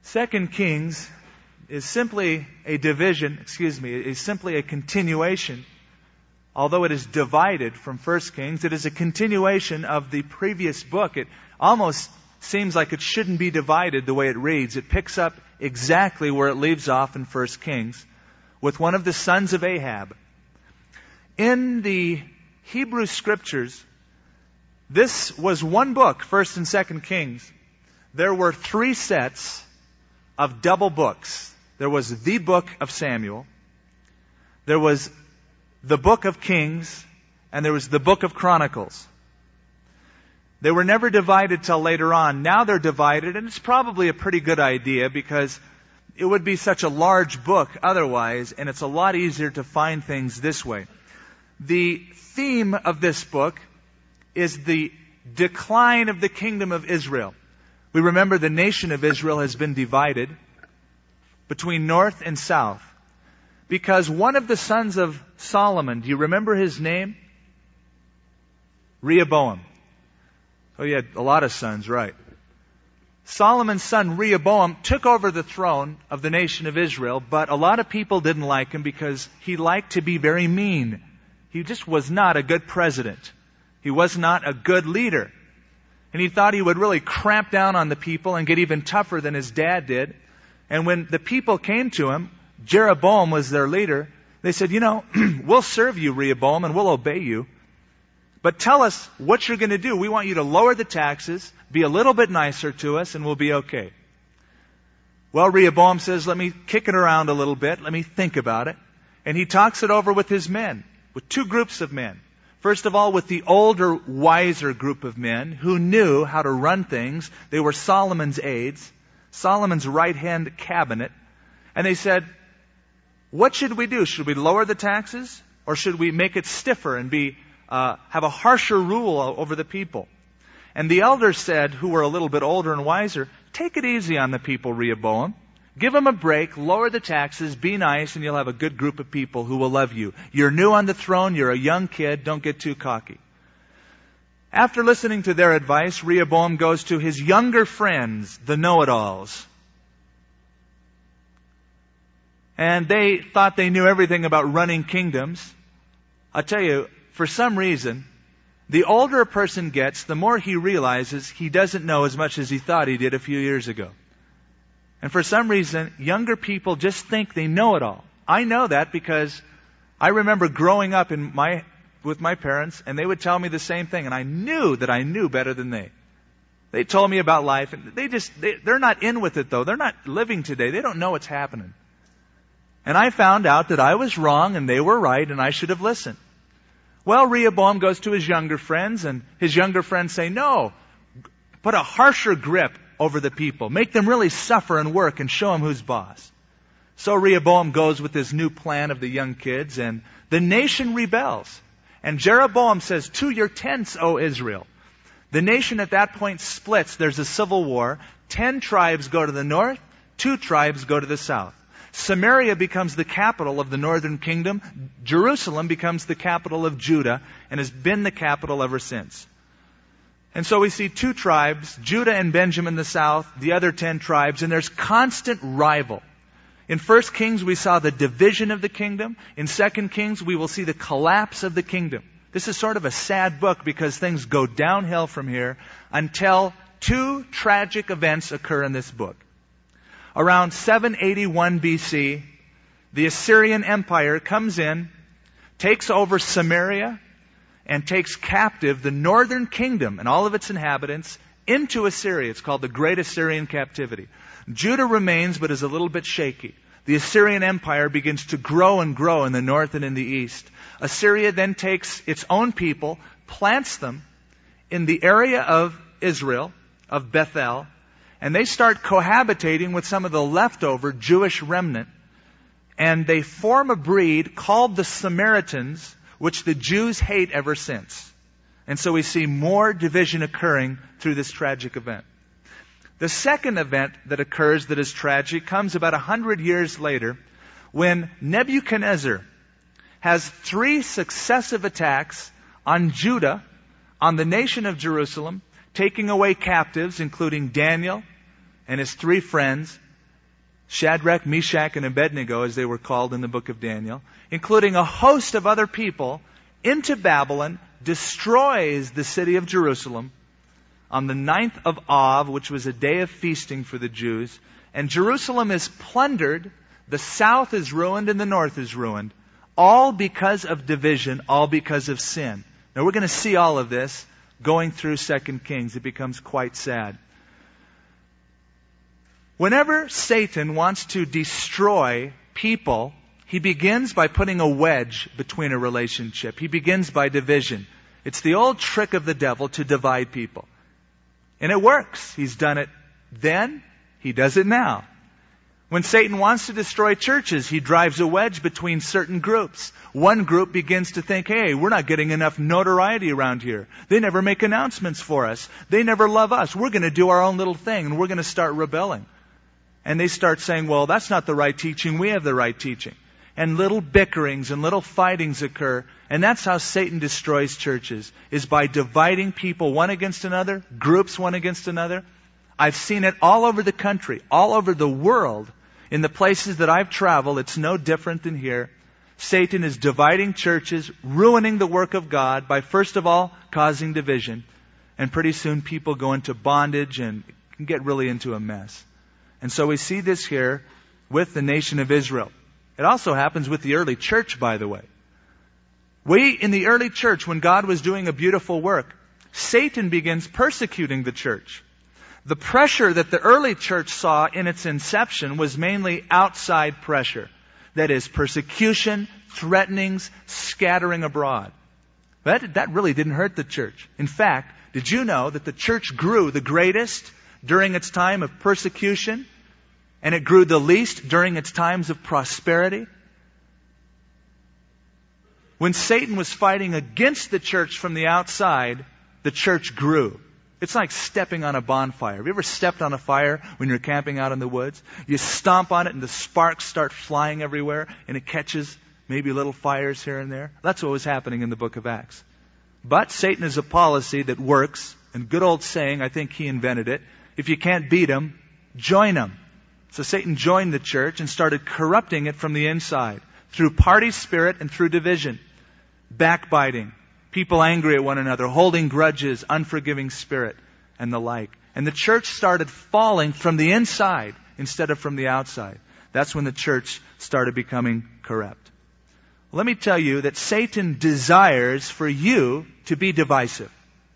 Second Kings is simply a is simply a continuation. Although it is divided from First Kings, it is a continuation of the previous book. It almost seems like it shouldn't be divided the way it reads. It picks up exactly where it leaves off in First Kings with one of the sons of Ahab. In the Hebrew Scriptures, this was one book, First and Second Kings. There were 3 sets of double books. There was the book of Samuel, there was the book of Kings, and there was the book of Chronicles. They were never divided till later on. Now they're divided, and it's probably a pretty good idea because it would be such a large book otherwise, and it's a lot easier to find things this way. The theme of this book is the decline of the kingdom of Israel. We remember the nation of Israel has been divided between north and south because one of the sons of Solomon, do you remember his name? Rehoboam. Oh, he had a lot of sons, right. Solomon's son Rehoboam took over the throne of the nation of Israel, but a lot of people didn't like him because he liked to be very mean. He just was not a good president. He was not a good leader. And he thought he would really cramp down on the people and get even tougher than his dad did. And when the people came to him, Jeroboam was their leader, they said, we'll serve you, Rehoboam, and we'll obey you. But tell us what you're going to do. We want you to lower the taxes, be a little bit nicer to us, and we'll be okay. Well, Rehoboam says, let me kick it around a little bit. Let me think about it. And he talks it over with his men, with 2 groups of men. First of all, with the older, wiser group of men who knew how to run things. They were Solomon's aides, Solomon's right-hand cabinet. And they said, what should we do? Should we lower the taxes? Or should we make it stiffer and have a harsher rule over the people? And the elders said, who were a little bit older and wiser, take it easy on the people, Rehoboam. Give them a break, lower the taxes, be nice, and you'll have a good group of people who will love you. You're new on the throne, you're a young kid, don't get too cocky. After listening to their advice, Rehoboam goes to his younger friends, the know-it-alls. And they thought they knew everything about running kingdoms. I'll tell you, for some reason, the older a person gets, the more he realizes he doesn't know as much as he thought he did a few years ago. And for some reason, younger people just think they know it all. I know that because I remember growing up with my parents, and they would tell me the same thing, and I knew that I knew better than they. They told me about life, and they're not in with it though. They're not living today. They don't know what's happening. And I found out that I was wrong and they were right, and I should have listened. Well, Rehoboam goes to his younger friends, and his younger friends say, no, put a harsher grip over the people. Make them really suffer and work and show them who's boss. So Rehoboam goes with this new plan of the young kids, and the nation rebels. And Jeroboam says, to your tents, O Israel. The nation at that point splits. There's a civil war. 10 tribes go to the north, 2 tribes go to the south. Samaria becomes the capital of the northern kingdom. Jerusalem becomes the capital of Judah and has been the capital ever since. And so we see 2 tribes, Judah and Benjamin in the south, the other 10 tribes, and there's constant rival. In 1 Kings, we saw the division of the kingdom. In 2 Kings, we will see the collapse of the kingdom. This is sort of a sad book because things go downhill from here until 2 tragic events occur in this book. Around 781 BC, the Assyrian Empire comes in, takes over Samaria, and takes captive the northern kingdom and all of its inhabitants into Assyria. It's called the Great Assyrian Captivity. Judah remains, but is a little bit shaky. The Assyrian Empire begins to grow and grow in the north and in the east. Assyria then takes its own people, plants them in the area of Israel, of Bethel, and they start cohabitating with some of the leftover Jewish remnant. And they form a breed called the Samaritans, which the Jews hate ever since. And so we see more division occurring through this tragic event. The second event that occurs that is tragic comes about 100 years later when Nebuchadnezzar has 3 successive attacks on Judah, on the nation of Jerusalem, taking away captives, including Daniel and his 3 friends, Shadrach, Meshach, and Abednego, as they were called in the book of Daniel, including a host of other people, into Babylon, destroys the city of Jerusalem on the 9th of Av, which was a day of feasting for the Jews. And Jerusalem is plundered, the south is ruined, and the north is ruined. All because of division, all because of sin. Now we're going to see all of this going through 2 Kings. It becomes quite sad. Whenever Satan wants to destroy people, he begins by putting a wedge between a relationship. He begins by division. It's the old trick of the devil to divide people. And it works. He's done it then. He does it now. When Satan wants to destroy churches, he drives a wedge between certain groups. One group begins to think, hey, we're not getting enough notoriety around here. They never make announcements for us. They never love us. We're going to do our own little thing, and we're going to start rebelling. And they start saying, well, that's not the right teaching. We have the right teaching. And little bickerings and little fightings occur. And that's how Satan destroys churches, is by dividing people one against another, groups one against another. I've seen it all over the country, all over the world. In the places that I've traveled, it's no different than here. Satan is dividing churches, ruining the work of God by, first of all, causing division. And pretty soon people go into bondage and can get really into a mess. And so we see this here with the nation of Israel. It also happens with the early church, by the way. In the early church, when God was doing a beautiful work, Satan begins persecuting the church. The pressure that the early church saw in its inception was mainly outside pressure. That is, persecution, threatenings, scattering abroad. That really didn't hurt the church. In fact, did you know that the church grew the greatest during its time of persecution, and it grew the least during its times of prosperity? When Satan was fighting against the church from the outside, the church grew. It's like stepping on a bonfire. Have you ever stepped on a fire when you're camping out in the woods? You stomp on it and the sparks start flying everywhere and it catches maybe little fires here and there. That's what was happening in the book of Acts. But Satan is a policy that works. And good old saying, I think he invented it. If you can't beat him, join him. So Satan joined the church and started corrupting it from the inside through party spirit and through division, backbiting, people angry at one another, holding grudges, unforgiving spirit, and the like. And the church started falling from the inside instead of from the outside. That's when the church started becoming corrupt. Let me tell you that Satan desires for you to be divisive.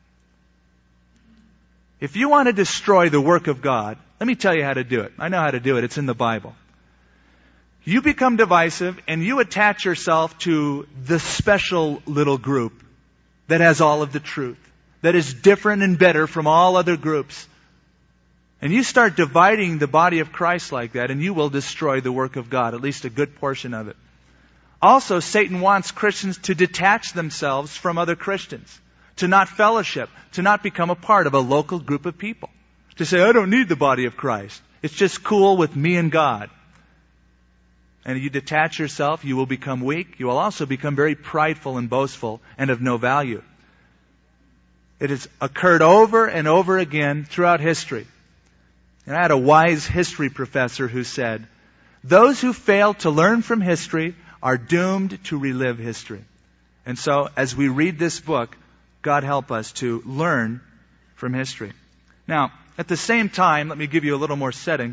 If you want to destroy the work of God, let me tell you how to do it. I know how to do it. It's in the Bible. You become divisive and you attach yourself to the special little group that has all of the truth, that is different and better from all other groups. And you start dividing the body of Christ like that, and you will destroy the work of God, at least a good portion of it. Also, Satan wants Christians to detach themselves from other Christians, to not fellowship, to not become a part of a local group of people, to say, I don't need the body of Christ. It's just cool with me and God. And you detach yourself, you will become weak. You will also become very prideful and boastful and of no value. It has occurred over and over again throughout history. And I had a wise history professor who said, those who fail to learn from history are doomed to relive history. And so, as we read this book, God help us to learn from history. Now, at the same time, let me give you a little more setting.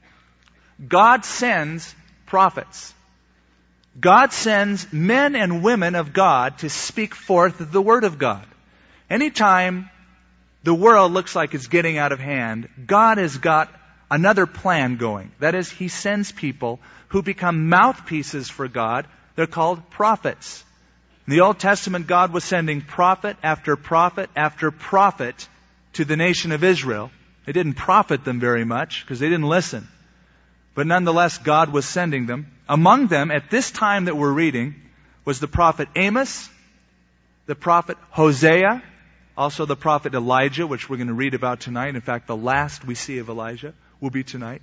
God sends prophets. God sends men and women of God to speak forth the Word of God. Anytime the world looks like it's getting out of hand, God has got another plan going. That is, He sends people who become mouthpieces for God. They're called prophets. In the Old Testament, God was sending prophet after prophet after prophet to the nation of Israel. It didn't profit them very much because they didn't listen. But nonetheless, God was sending them. Among them, at this time that we're reading, was the prophet Amos, the prophet Hosea, also the prophet Elijah, which we're going to read about tonight. In fact, the last we see of Elijah will be tonight.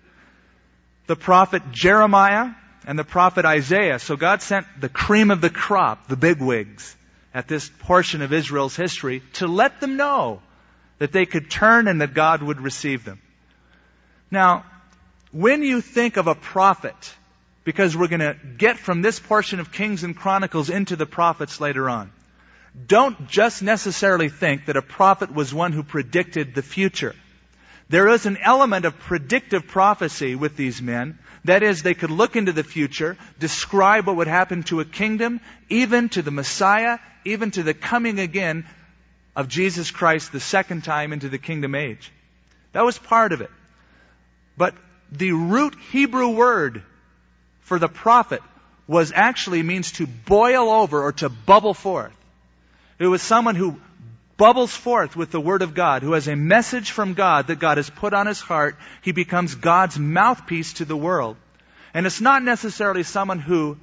The prophet Jeremiah and the prophet Isaiah. So God sent the cream of the crop, the bigwigs, at this portion of Israel's history to let them know that they could turn and that God would receive them. Now, When you think of a prophet, because we're going to get from this portion of Kings and Chronicles into the prophets later on, don't just necessarily think that a prophet was one who predicted the future. There is an element of predictive prophecy with these men. That is, they could look into the future, describe what would happen to a kingdom, even to the Messiah, even to the coming again of Jesus Christ the second time into the kingdom age. That was part of it. But the root Hebrew word for the prophet means to boil over or to bubble forth. It was someone who bubbles forth with the Word of God, who has a message from God that God has put on his heart. He becomes God's mouthpiece to the world. And it's not necessarily someone who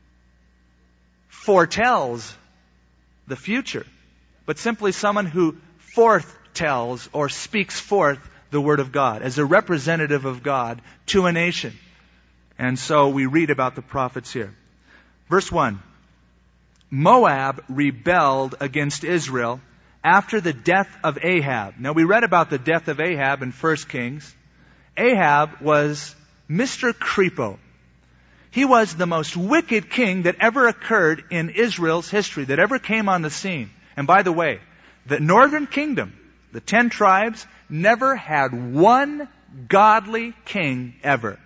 foretells the future, but simply someone who foretells or speaks forth the Word of God as a representative of God to a nation. And so we read about the prophets here. Verse 1. Moab rebelled against Israel after the death of Ahab. Now we read about the death of Ahab in 1 Kings. Ahab was Mr. Creepo. He was the most wicked king that ever occurred in Israel's history, that ever came on the scene. And by the way, the northern kingdom, the 10 tribes, never had one godly king ever.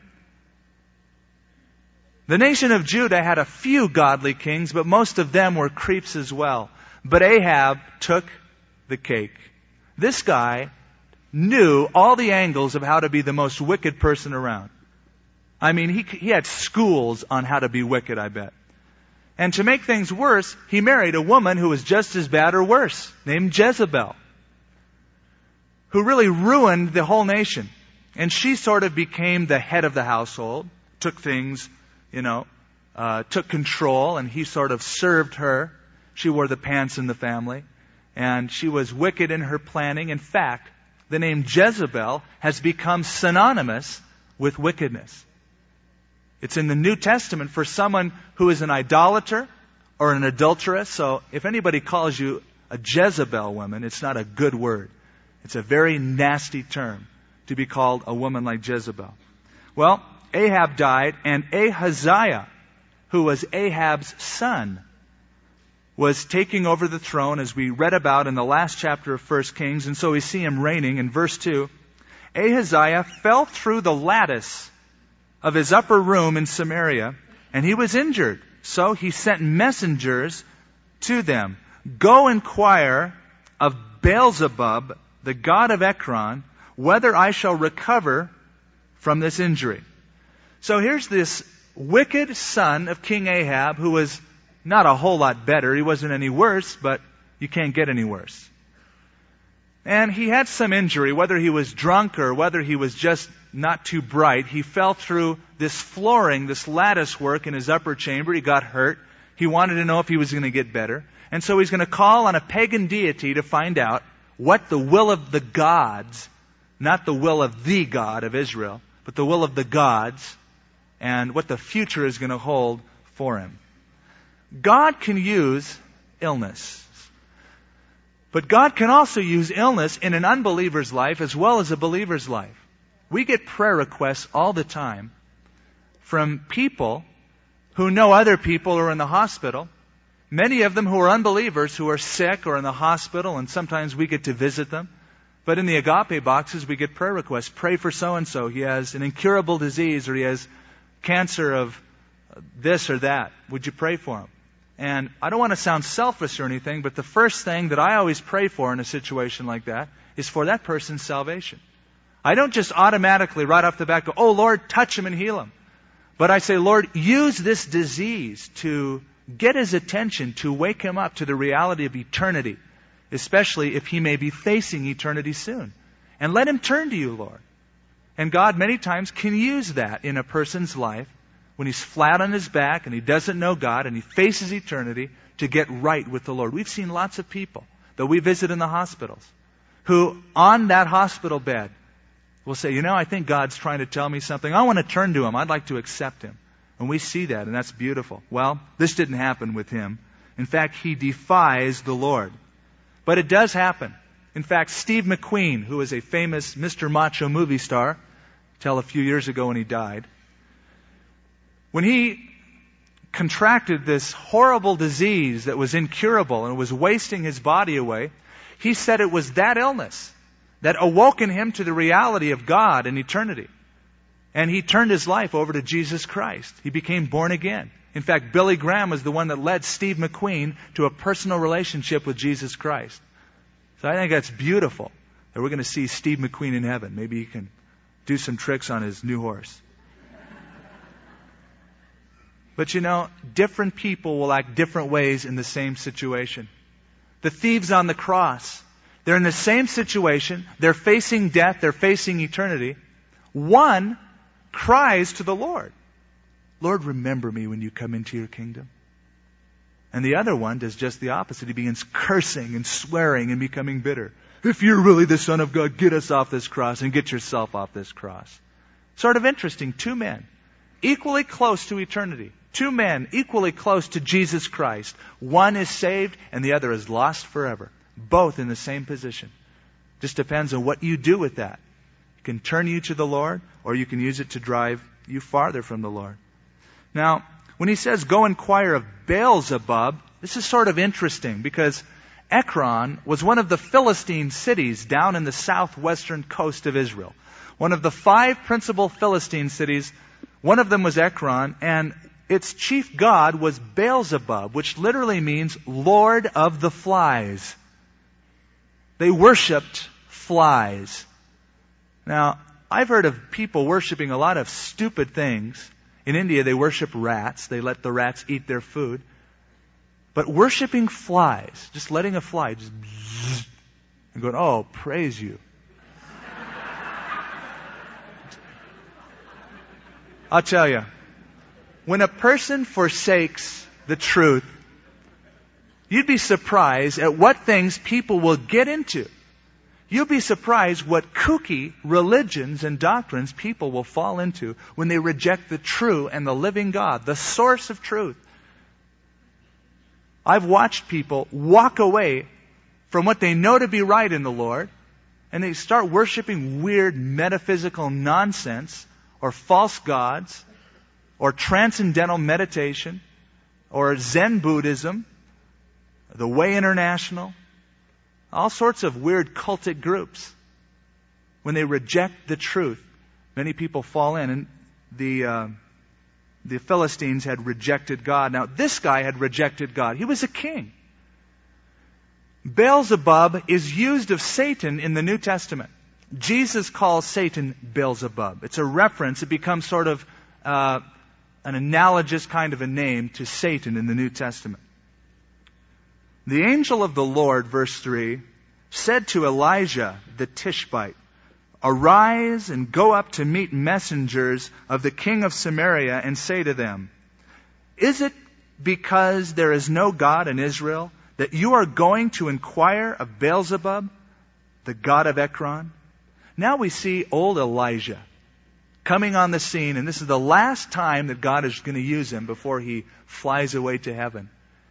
The nation of Judah had a few godly kings, but most of them were creeps as well. But Ahab took the cake. This guy knew all the angles of how to be the most wicked person around. I mean, he had schools on how to be wicked, I bet. And to make things worse, he married a woman who was just as bad or worse, named Jezebel, who really ruined the whole nation. And she sort of became the head of the household, took things, took control, and he sort of served her. She wore the pants in the family, and she was wicked in her planning. In fact, the name Jezebel has become synonymous with wickedness. It's in the New Testament for someone who is an idolater or an adulteress. So if anybody calls you a Jezebel woman, it's not a good word. It's a very nasty term to be called a woman like Jezebel. Well, Ahab died, and Ahaziah, who was Ahab's son, was taking over the throne, as we read about in the last chapter of 1 Kings. And so we see him reigning. In verse 2, Ahaziah fell through the lattice of his upper room in Samaria, and he was injured. So he sent messengers to them. Go inquire of Beelzebub, the god of Ekron, whether I shall recover from this injury. So here's this wicked son of King Ahab, who was not a whole lot better. He wasn't any worse, but you can't get any worse. And he had some injury, whether he was drunk or whether he was just not too bright. He fell through this flooring, this lattice work in his upper chamber. He got hurt. He wanted to know if he was going to get better. And so he's going to call on a pagan deity to find out what the will of the gods, not the will of the God of Israel, but the will of the gods, and what the future is going to hold for him. God can use illness. But God can also use illness in an unbeliever's life as well as a believer's life. We get prayer requests all the time from people who know other people who are in the hospital. Many of them who are unbelievers, who are sick or in the hospital, and sometimes we get to visit them. But in the agape boxes, we get prayer requests. Pray for so-and-so. He has an incurable disease, or he has cancer of this or that. Would you pray for him? And I don't want to sound selfish or anything, but the first thing that I always pray for in a situation like that is for that person's salvation. I don't just automatically right off the bat go, oh Lord, touch him and heal him. But I say, Lord, use this disease to get his attention, to wake him up to the reality of eternity, especially if he may be facing eternity soon. And let him turn to you, Lord. And God many times can use that in a person's life when he's flat on his back and he doesn't know God and he faces eternity to get right with the Lord. We've seen lots of people that we visit in the hospitals who on that hospital bed will say, I think God's trying to tell me something. I want to turn to him. I'd like to accept him. And we see that, and that's beautiful. Well, this didn't happen with him. In fact, he defies the Lord. But it does happen. In fact, Steve McQueen, who is a famous Mr. Macho movie star, till a few years ago when he died. When he contracted this horrible disease that was incurable and was wasting his body away, he said it was that illness that awoke in him to the reality of God and eternity. And he turned his life over to Jesus Christ. He became born again. In fact, Billy Graham was the one that led Steve McQueen to a personal relationship with Jesus Christ. So I think that's beautiful that we're going to see Steve McQueen in heaven. Maybe he can do some tricks on his new horse. But you know, different people will act different ways in the same situation. The thieves on the cross, they're in the same situation. They're facing death. They're facing eternity. One cries to the Lord, Lord, remember me when you come into your kingdom. And the other one does just the opposite. He begins cursing and swearing and becoming bitter. If you're really the Son of God, get us off this cross and get yourself off this cross. Sort of interesting. Two men, equally close to eternity. Two men, equally close to Jesus Christ. One is saved and the other is lost forever. Both in the same position. Just depends on what you do with that. It can turn you to the Lord, or you can use it to drive you farther from the Lord. Now, when he says, go inquire of Beelzebub, this is sort of interesting because Ekron was one of the Philistine cities down in the southwestern coast of Israel. One of the 5 principal Philistine cities, one of them was Ekron, and its chief god was Beelzebub, which literally means Lord of the Flies. They worshipped flies. Now, I've heard of people worshiping a lot of stupid things. In India, they worship rats. They let the rats eat their food. But worshiping flies, just letting a fly just bzzz, and going, oh, praise you. I'll tell you, when a person forsakes the truth, you'd be surprised at what things people will get into. You'll be surprised what kooky religions and doctrines people will fall into when they reject the true and the living God, the source of truth. I've watched people walk away from what they know to be right in the Lord, and they start worshiping weird metaphysical nonsense, or false gods, or transcendental meditation, or Zen Buddhism, the Way International, all sorts of weird cultic groups. When they reject the truth, many people fall in. And the Philistines had rejected God. Now, this guy had rejected God. He was a king. Beelzebub is used of Satan in the New Testament. Jesus calls Satan Beelzebub. It's a reference. It becomes sort of an analogous kind of a name to Satan in the New Testament. The angel of the Lord, verse 3, said to Elijah the Tishbite, arise and go up to meet messengers of the king of Samaria and say to them, is it because there is no God in Israel that you are going to inquire of Beelzebub, the god of Ekron? Now we see old Elijah coming on the scene, and this is the last time that God is going to use him before he flies away to heaven.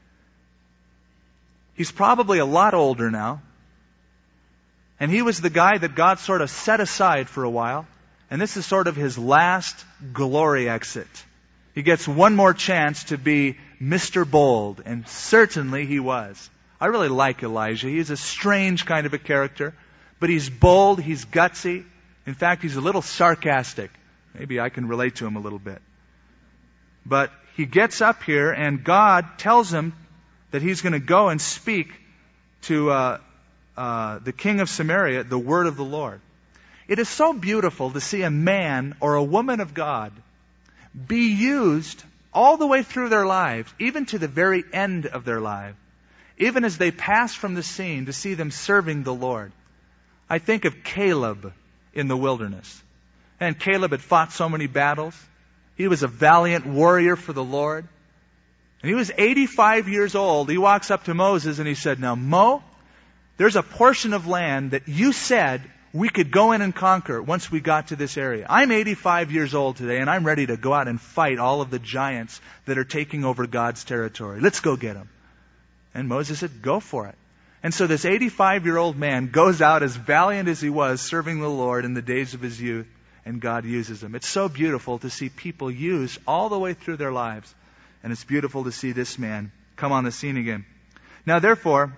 He's probably a lot older now. And he was the guy that God sort of set aside for a while. And this is sort of his last glory exit. He gets one more chance to be Mr. Bold. And certainly he was. I really like Elijah. He's a strange kind of a character. But he's bold. He's gutsy. In fact, he's a little sarcastic. Maybe I can relate to him a little bit. But he gets up here and God tells him that he's going to go and speak to the king of Samaria, the word of the Lord. It is so beautiful to see a man or a woman of God be used all the way through their lives, even to the very end of their life, even as they pass from the scene, to see them serving the Lord. I think of Caleb in the wilderness. And Caleb had fought so many battles. He was a valiant warrior for the Lord. And he was 85 years old. He walks up to Moses and he said, now, Mo, there's a portion of land that you said we could go in and conquer once we got to this area. I'm 85 years old today and I'm ready to go out and fight all of the giants that are taking over God's territory. Let's go get them. And Moses said, go for it. And so this 85-year-old man goes out as valiant as he was serving the Lord in the days of his youth. and God uses them. It's so beautiful to see people used all the way through their lives. And it's beautiful to see this man come on the scene again. Now therefore,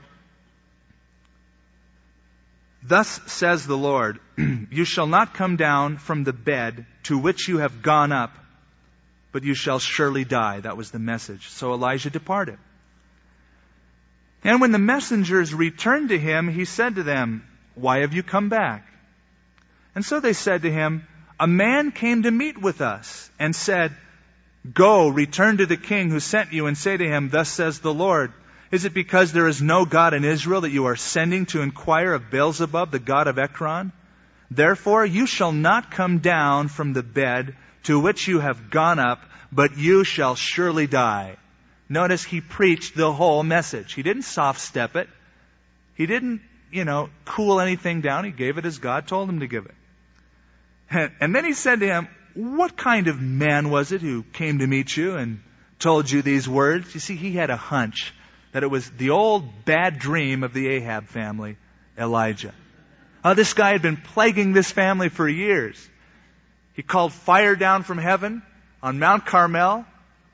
thus says the Lord, you shall not come down from the bed to which you have gone up, but you shall surely die. That was the message. So Elijah departed. And when the messengers returned to him, he said to them, why have you come back? And so they said to him, a man came to meet with us and said, go, return to the king who sent you and say to him, thus says the Lord, is it because there is no God in Israel that you are sending to inquire of Beelzebub, the god of Ekron? Therefore you shall not come down from the bed to which you have gone up, but you shall surely die. Notice he preached the whole message. He didn't soft-step it. He didn't, cool anything down. He gave it as God told him to give it. And then he said to him, what kind of man was it who came to meet you and told you these words? You see, he had a hunch that it was the old bad dream of the Ahab family, Elijah. This guy had been plaguing this family for years. He called fire down from heaven on Mount Carmel.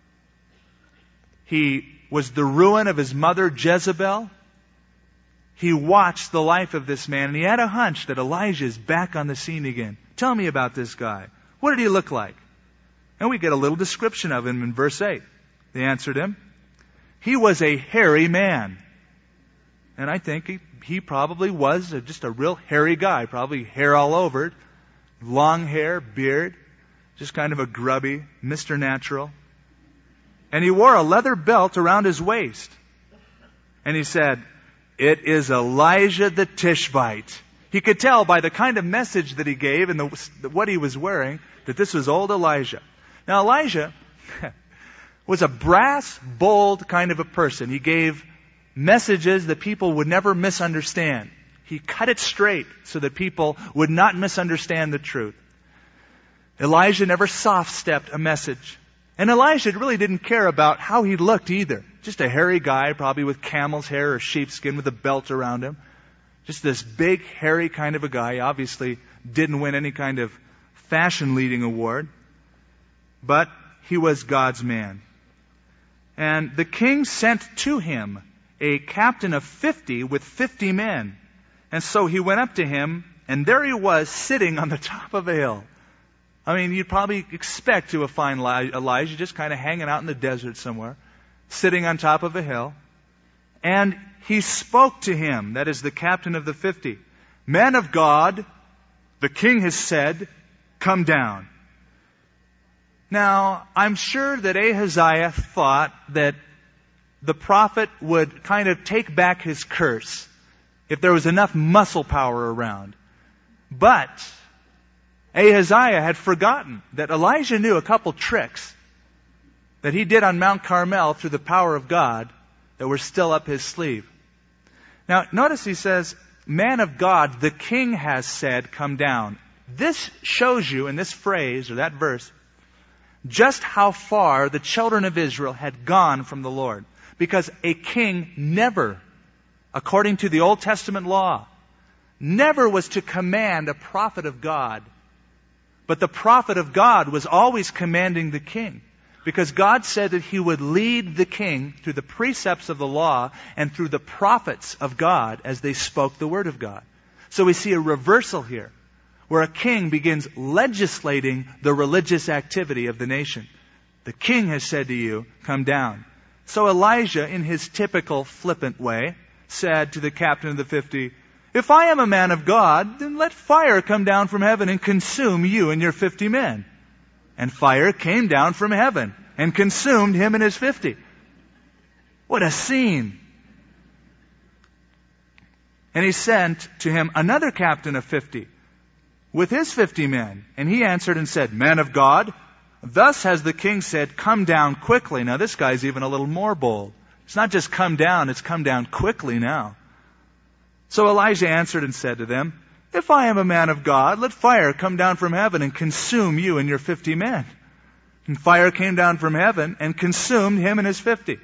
He was the ruin of his mother Jezebel. He watched the life of this man, and he had a hunch that Elijah is back on the scene again. Tell me about this guy. What did he look like? And we get a little description of him in verse 8. They answered him, he was a hairy man. And I think he probably was just a real hairy guy, probably hair all over it, long hair, beard, just kind of a grubby, Mr. Natural. And he wore a leather belt around his waist. And he said, it is Elijah the Tishbite. He could tell by the kind of message that he gave and what he was wearing that this was old Elijah. Now Elijah was a brass, bold kind of a person. He gave messages that people would never misunderstand. He cut it straight so that people would not misunderstand the truth. Elijah never soft-stepped a message. And Elijah really didn't care about how he looked either. Just a hairy guy, probably with camel's hair or sheepskin with a belt around him. Just this big, hairy kind of a guy. He obviously didn't win any kind of fashion-leading award. But he was God's man. And the king sent to him a captain of 50 with 50 men. And so he went up to him, and there he was sitting on the top of a hill. I mean, you'd probably expect to find Elijah just kind of hanging out in the desert somewhere, sitting on top of a hill. And he spoke to him, that is the captain of the 50. Man of God, the king has said, come down. Now, I'm sure that Ahaziah thought that the prophet would kind of take back his curse if there was enough muscle power around. But Ahaziah had forgotten that Elijah knew a couple tricks that he did on Mount Carmel through the power of God that were still up his sleeve. Now, notice he says, man of God, the king has said, come down. This shows you in this phrase or that verse just how far the children of Israel had gone from the Lord. Because a king never, according to the Old Testament law, never was to command a prophet of God. But the prophet of God was always commanding the king. Because God said that He would lead the king through the precepts of the law and through the prophets of God as they spoke the word of God. So we see a reversal here, where a king begins legislating the religious activity of the nation. The king has said to you, come down. So Elijah, in his typical flippant way, said to the captain of the 50, if I am a man of God, then let fire come down from heaven and consume you and your 50 men. And fire came down from heaven and consumed him and his 50. What a scene. And he sent to him another captain of 50 with his 50 men. And he answered and said, man of God, thus has the king said, come down quickly. Now this guy's even a little more bold. It's not just come down, it's come down quickly now. So Elijah answered and said to them, if I am a man of God, let fire come down from heaven and consume you and your 50 men. And fire came down from heaven and consumed him and his 50.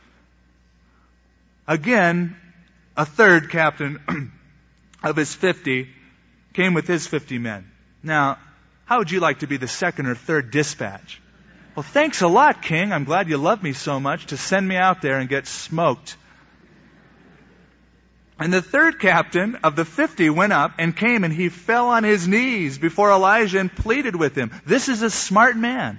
Again, a third captain of his 50 came with his 50 men. Now, How would you like to be the second or third dispatch? Well, thanks a lot, King. I'm glad you love me so much to send me out there and get smoked. And the third captain of the 50 went up and came, and he fell on his knees before Elijah and pleaded with him. This is a smart man.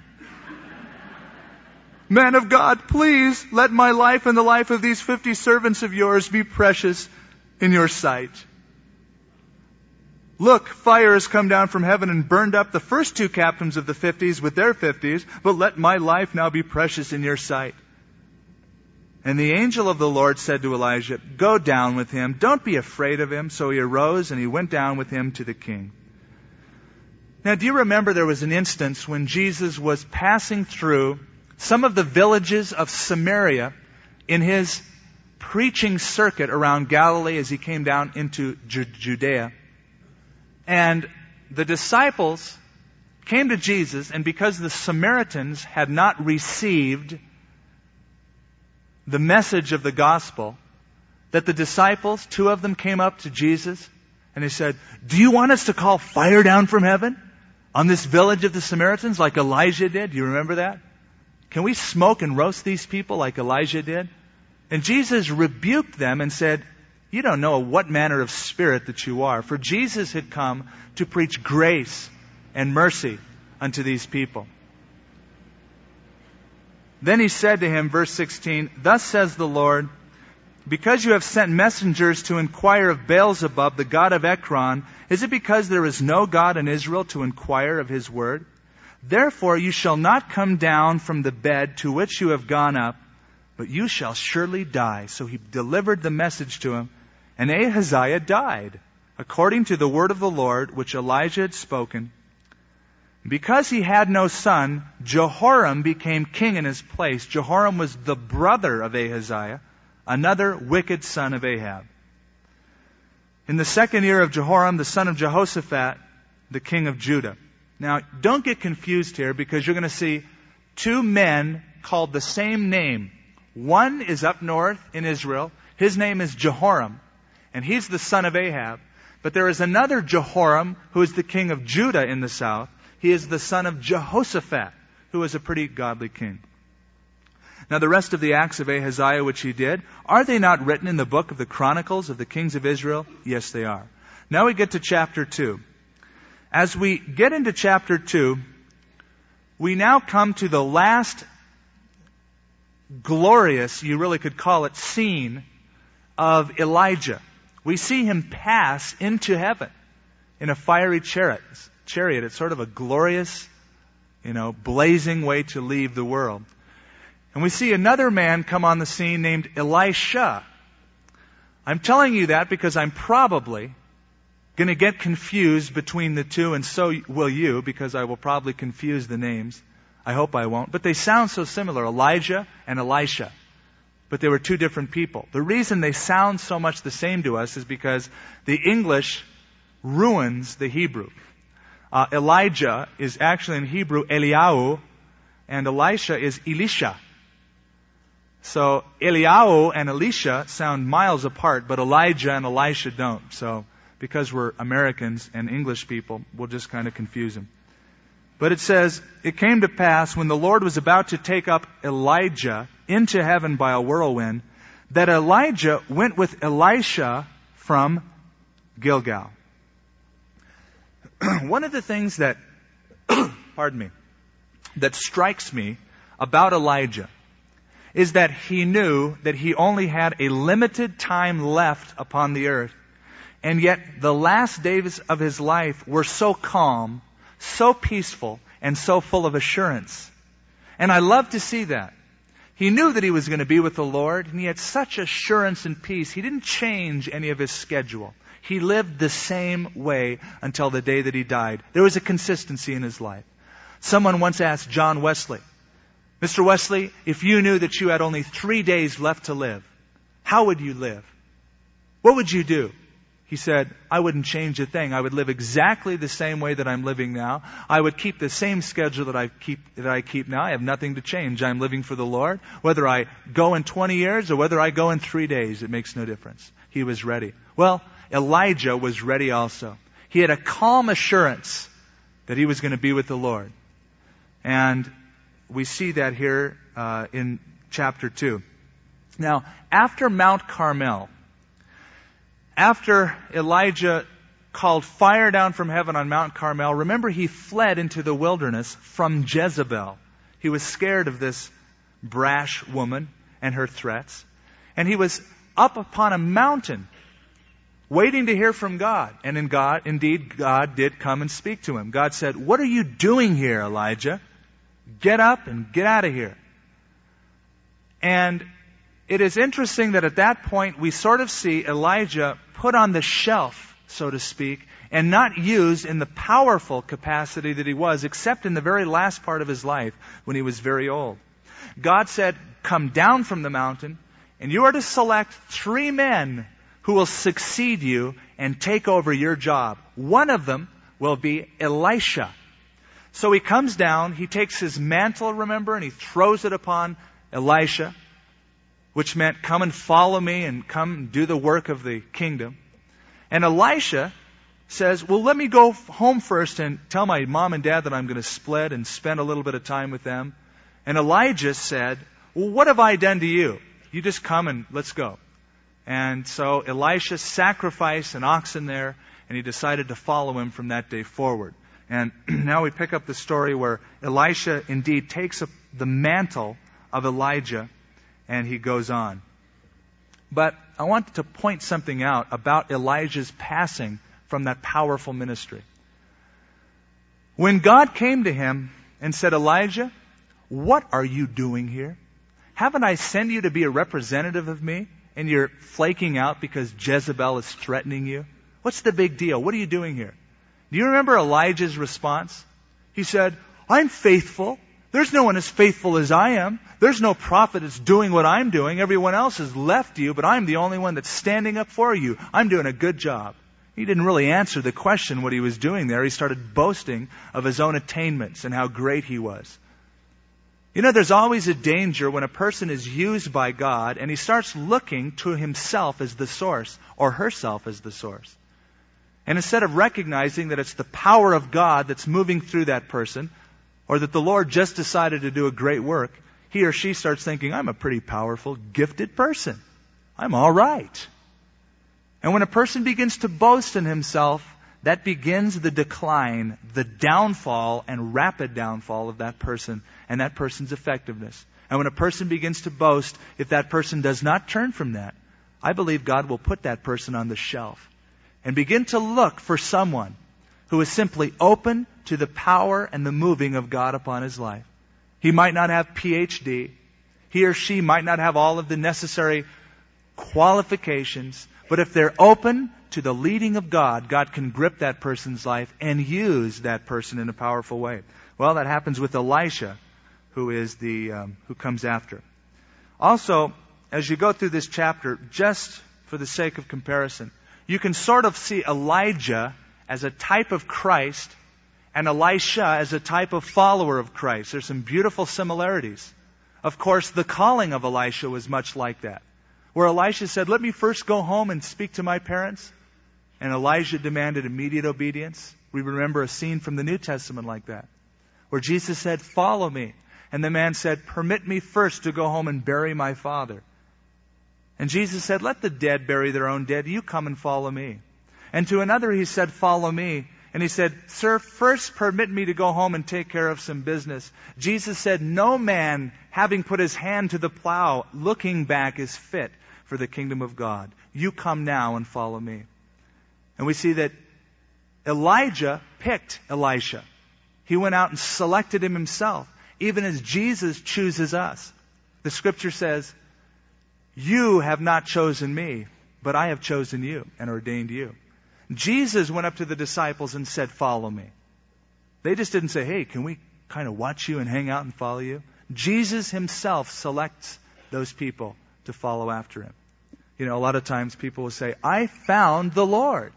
Man of God, please let my life and the life of these 50 servants of yours be precious in your sight. Look, fire has come down from heaven and burned up the first 2 captains of the 50s with their 50s, but let my life now be precious in your sight. And the angel of the Lord said to Elijah, go down with him. Don't be afraid of him. So he arose and he went down with him to the king. Now, do you remember there was an instance when Jesus was passing through some of the villages of Samaria in his preaching circuit around Galilee as he came down into Judea? And the disciples came to Jesus, and because the Samaritans had not received the message of the gospel, that the disciples, 2 of them came up to Jesus and they said, do you want us to call fire down from heaven on this village of the Samaritans like Elijah did? Do you remember that? Can we smoke and roast these people like Elijah did? And Jesus rebuked them and said, you don't know what manner of spirit that you are. For Jesus had come to preach grace and mercy unto these people. Then he said to him, verse 16, thus says the Lord, because you have sent messengers to inquire of Beelzebub, the god of Ekron, is it because there is no God in Israel to inquire of his word? Therefore you shall not come down from the bed to which you have gone up, but you shall surely die. So he delivered the message to him, and Ahaziah died, according to the word of the Lord, which Elijah had spoken. Because he had no son, Jehoram became king in his place. Jehoram was the brother of Ahaziah, another wicked son of Ahab. In the 2nd year of Jehoram, the son of Jehoshaphat, the king of Judah. Now, don't get confused here, because you're going to see 2 men called the same name. One is up north in Israel. His name is Jehoram, and he's the son of Ahab. But there is another Jehoram who is the king of Judah in the south. He is the son of Jehoshaphat, who is a pretty godly king. Now the rest of the acts of Ahaziah which he did, are they not written in the book of the Chronicles of the kings of Israel? Yes, they are. Now we get to chapter 2. As we get into chapter 2, we now come to the last glorious, you really could call it, scene of Elijah. We see him pass into heaven in a fiery chariot. It's sort of a glorious, blazing way to leave the world. And we see another man come on the scene named Elisha. I'm telling you that because I'm probably going to get confused between the two, and so will you, because I will probably confuse the names. I hope I won't. But they sound so similar, Elijah and Elisha. But they were 2 different people. The reason they sound so much the same to us is because the English ruins the Hebrew. Elijah is actually in Hebrew Eliyahu, and Elisha is Elisha. So Eliyahu and Elisha sound miles apart, but Elijah and Elisha don't. So because we're Americans and English people, we'll just kind of confuse them. But it says, it came to pass when the Lord was about to take up Elijah into heaven by a whirlwind, that Elijah went with Elisha from Gilgal. One of the things that, that strikes me about Elijah is that he knew that he only had a limited time left upon the earth. And yet the last days of his life were so calm, so peaceful, and so full of assurance. And I love to see that. He knew that he was going to be with the Lord, and he had such assurance and peace. He didn't change any of his schedule. He lived the same way until the day that he died. There was a consistency in his life. Someone once asked John Wesley, Mr. Wesley, if you knew that you had only 3 days left to live, how would you live? What would you do? He said, I wouldn't change a thing. I would live exactly the same way that I'm living now. I would keep the same schedule that I keep now. I have nothing to change. I'm living for the Lord. Whether I go in 20 years or whether I go in 3 days, it makes no difference. He was ready. Well, Elijah was ready also. He had a calm assurance that he was going to be with the Lord. And we see that here in chapter 2. Now, after Mount Carmel, after Elijah called fire down from heaven on Mount Carmel, remember he fled into the wilderness from Jezebel. He was scared of this brash woman and her threats. And he was up upon a mountain waiting to hear from God. And indeed, God did come and speak to him. God said, "What are you doing here, Elijah? Get up and get out of here." And it is interesting that at that point we sort of see Elijah put on the shelf, so to speak, and not used in the powerful capacity that he was, except in the very last part of his life when he was very old. God said, "Come down from the mountain, and you are to select 3 men who will succeed you and take over your job. One of them will be Elisha." So he comes down, he takes his mantle, remember, and he throws it upon Elisha, which meant, "Come and follow me and come do the work of the kingdom." And Elisha says, "Well, let me go home first and tell my mom and dad that I'm going to split and spend a little bit of time with them." And Elijah said, "Well, what have I done to you? You just come and let's go." And so Elisha sacrificed an oxen there, and he decided to follow him from that day forward. And now we pick up the story where Elisha indeed takes up the mantle of Elijah, and he goes on. But I want to point something out about Elijah's passing from that powerful ministry. When God came to him and said, "Elijah, what are you doing here? Haven't I sent you to be a representative of me? And you're flaking out because Jezebel is threatening you? What's the big deal? What are you doing here?" Do you remember Elijah's response? He said, "I'm faithful. There's no one as faithful as I am. There's no prophet that's doing what I'm doing. Everyone else has left you, but I'm the only one that's standing up for you. I'm doing a good job." He didn't really answer the question what he was doing there. He started boasting of his own attainments and how great he was. You know, there's always a danger when a person is used by God and he starts looking to himself as the source or herself as the source. And instead of recognizing that it's the power of God that's moving through that person, or that the Lord just decided to do a great work, he or she starts thinking, "I'm a pretty powerful, gifted person. I'm all right." And when a person begins to boast in himself, that begins the decline, the downfall and rapid downfall of that person and that person's effectiveness. And when a person begins to boast, if that person does not turn from that, I believe God will put that person on the shelf and begin to look for someone who is simply open to the power and the moving of God upon his life. He might not have PhD. He or she might not have all of the necessary qualifications. But if they're open to the leading of God, God can grip that person's life and use that person in a powerful way. Well, that happens with Elisha, who comes after. Also, as you go through this chapter, just for the sake of comparison, you can sort of see Elijah as a type of Christ and Elisha as a type of follower of Christ. There's some beautiful similarities. Of course, the calling of Elisha was much like that, where Elisha said, "Let me first go home and speak to my parents." And Elijah demanded immediate obedience. We remember a scene from the New Testament like that, where Jesus said, "Follow me." And the man said, "Permit me first to go home and bury my father." And Jesus said, "Let the dead bury their own dead. You come and follow me." And to another he said, "Follow me." And he said, "Sir, first permit me to go home and take care of some business." Jesus said, "No man, having put his hand to the plow, looking back, is fit for the kingdom of God. You come now and follow me." And we see that Elijah picked Elisha. He went out and selected him himself, even as Jesus chooses us. The scripture says, "You have not chosen me, but I have chosen you and ordained you." Jesus went up to the disciples and said, "Follow me." They just didn't say, "Hey, can we kind of watch you and hang out and follow you?" Jesus himself selects those people to follow after him. You know, a lot of times people will say, "I found the Lord."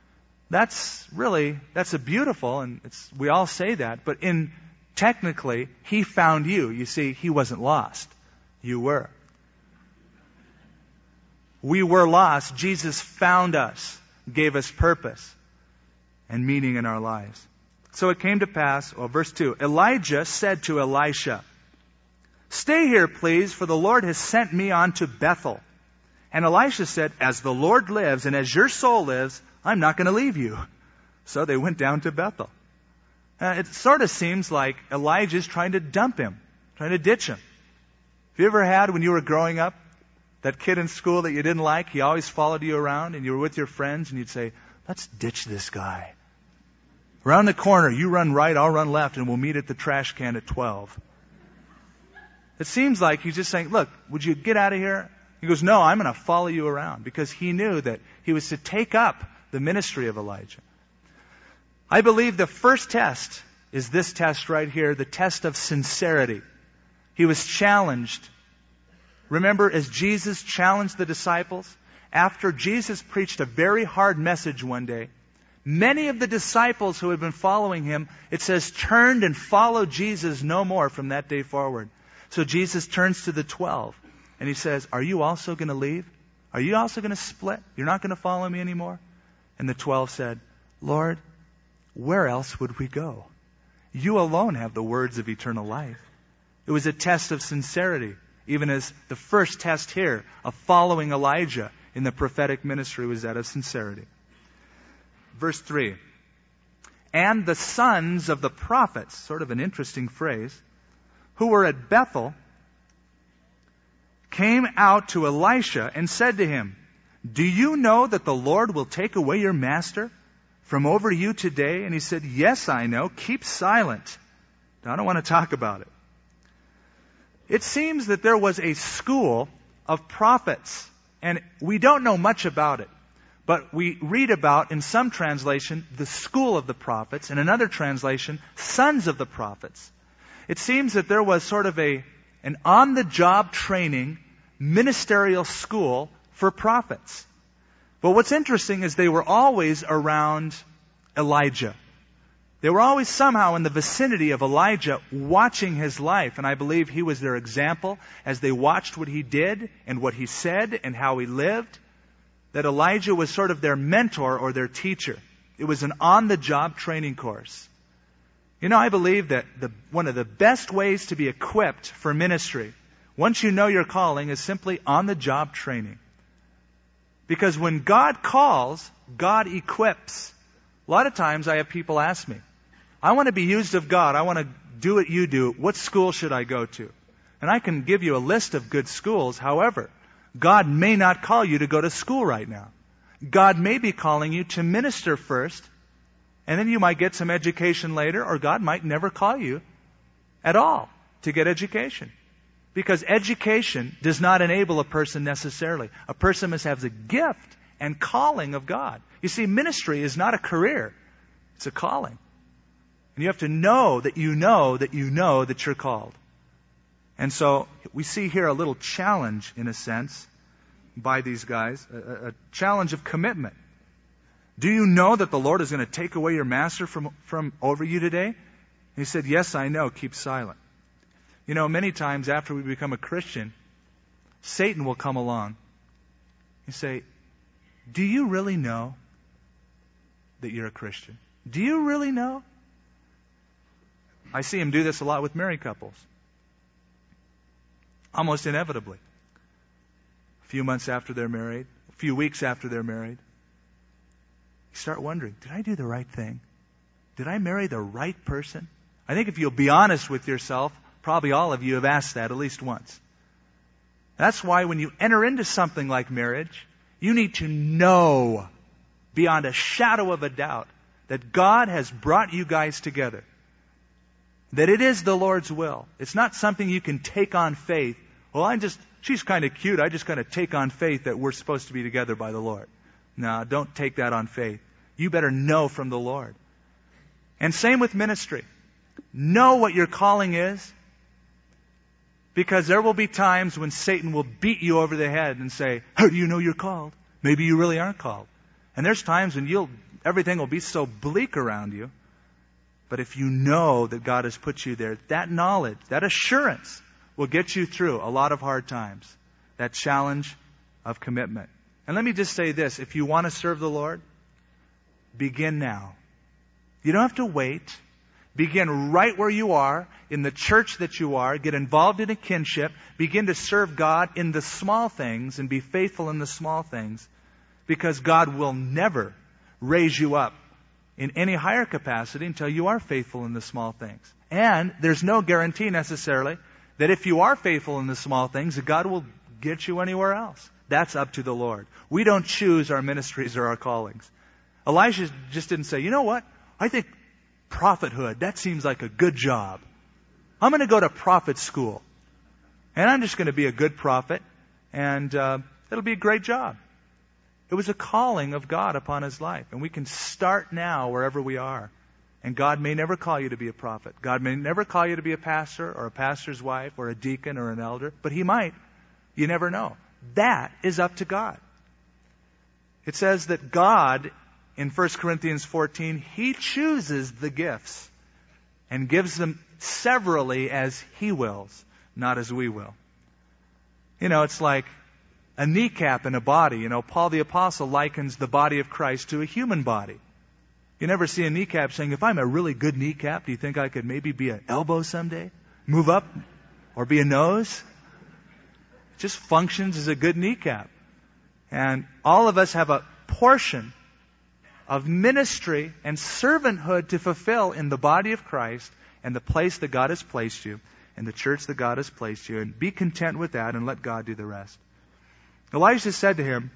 That's a beautiful, and we all say that, but technically, he found you. You see, he wasn't lost. You were. We were lost. Jesus found us, gave us purpose and meaning in our lives. So it came to pass, verse 2, Elijah said to Elisha, "Stay here, please, for the Lord has sent me on to Bethel." And Elisha said, "As the Lord lives and as your soul lives, I'm not going to leave you." So they went down to Bethel. It sort of seems like Elijah's trying to dump him, trying to ditch him. Have you ever had, when you were growing up, that kid in school that you didn't like? He always followed you around, and you were with your friends, and you'd say, "Let's ditch this guy. Around the corner, you run right, I'll run left, and we'll meet at the trash can at 12. It seems like he's just saying, "Look, would you get out of here?" He goes, "No, I'm going to follow you around," because he knew that he was to take up the ministry of Elijah. I believe the first test is this test right here, the test of sincerity. He was challenged. Remember, as Jesus challenged the disciples, after Jesus preached a very hard message one day, many of the disciples who had been following him, it says, turned and followed Jesus no more from that day forward. So Jesus turns to the 12 and he says, "Are you also going to leave? Are you also going to split? You're not going to follow me anymore?" And the 12 said, "Lord, where else would we go? You alone have the words of eternal life." It was a test of sincerity, even as the first test here of following Elijah in the prophetic ministry was that of sincerity. Verse 3, "And the sons of the prophets," sort of an interesting phrase, "who were at Bethel, came out to Elisha and said to him, 'Do you know that the Lord will take away your master from over you today?' And he said, 'Yes, I know. Keep silent.'" I don't want to talk about it. It seems that there was a school of prophets, and we don't know much about it. But we read about, in some translation, the school of the prophets, in another translation, sons of the prophets. It seems that there was sort of an on-the-job training ministerial school for prophets. But what's interesting is they were always around Elijah. They were always somehow in the vicinity of Elijah, watching his life. And I believe he was their example as they watched what he did and what he said and how he lived. That Elijah was sort of their mentor or their teacher. It was an on-the-job training course. You know, I believe that one of the best ways to be equipped for ministry, once you know your calling, is simply on-the-job training. Because when God calls, God equips. A lot of times I have people ask me, "I want to be used of God. I want to do what you do. What school should I go to?" And I can give you a list of good schools. However, God may not call you to go to school right now. God may be calling you to minister first, and then you might get some education later, or God might never call you at all to get education. Because education does not enable a person necessarily. A person must have the gift and calling of God. You see, ministry is not a career. It's a calling. And you have to know that you know that you know that you're called. And so we see here a little challenge, in a sense, by these guys, a challenge of commitment. "Do you know that the Lord is going to take away your master from over you today?" And he said, "Yes, I know. Keep silent." You know, many times after we become a Christian, Satan will come along and say, "Do you really know that you're a Christian? Do you really know?" I see him do this a lot with married couples. Almost inevitably. A few months after they're married, a few weeks after they're married, you start wondering, did I do the right thing? Did I marry the right person? I think if you'll be honest with yourself, probably all of you have asked that at least once. That's why when you enter into something like marriage, you need to know beyond a shadow of a doubt that God has brought you guys together. That it is the Lord's will. It's not something you can take on faith. "Well, she's kind of cute. I just kind of take on faith that we're supposed to be together by the Lord." No, don't take that on faith. You better know from the Lord. And same with ministry. Know what your calling is. Because there will be times when Satan will beat you over the head and say, "How do you know you're called? Maybe you really aren't called." And there's times when everything will be so bleak around you. But if you know that God has put you there, that knowledge, that assurance will get you through a lot of hard times. That challenge of commitment. And let me just say this. If you want to serve the Lord, begin now. You don't have to wait. Begin right where you are, in the church that you are. Get involved in a kinship. Begin to serve God in the small things and be faithful in the small things. Because God will never raise you up in any higher capacity until you are faithful in the small things. And there's no guarantee necessarily that if you are faithful in the small things, that God will get you anywhere else. That's up to the Lord. We don't choose our ministries or our callings. Elijah just didn't say, you know what? I think prophethood, that seems like a good job. I'm going to go to prophet school. And I'm just going to be a good prophet. And it'll be a great job. It was a calling of God upon his life. And we can start now wherever we are. And God may never call you to be a prophet. God may never call you to be a pastor or a pastor's wife or a deacon or an elder. But he might. You never know. That is up to God. It says that God, in 1 Corinthians 14, he chooses the gifts and gives them severally as he wills, not as we will. You know, it's like a kneecap in a body. You know, Paul the Apostle likens the body of Christ to a human body. You never see a kneecap saying, if I'm a really good kneecap, do you think I could maybe be an elbow someday? Move up? Or be a nose? It just functions as a good kneecap. And all of us have a portion of ministry and servanthood to fulfill in the body of Christ and the place that God has placed you and the church that God has placed you. And be content with that and let God do the rest. Elijah said to him,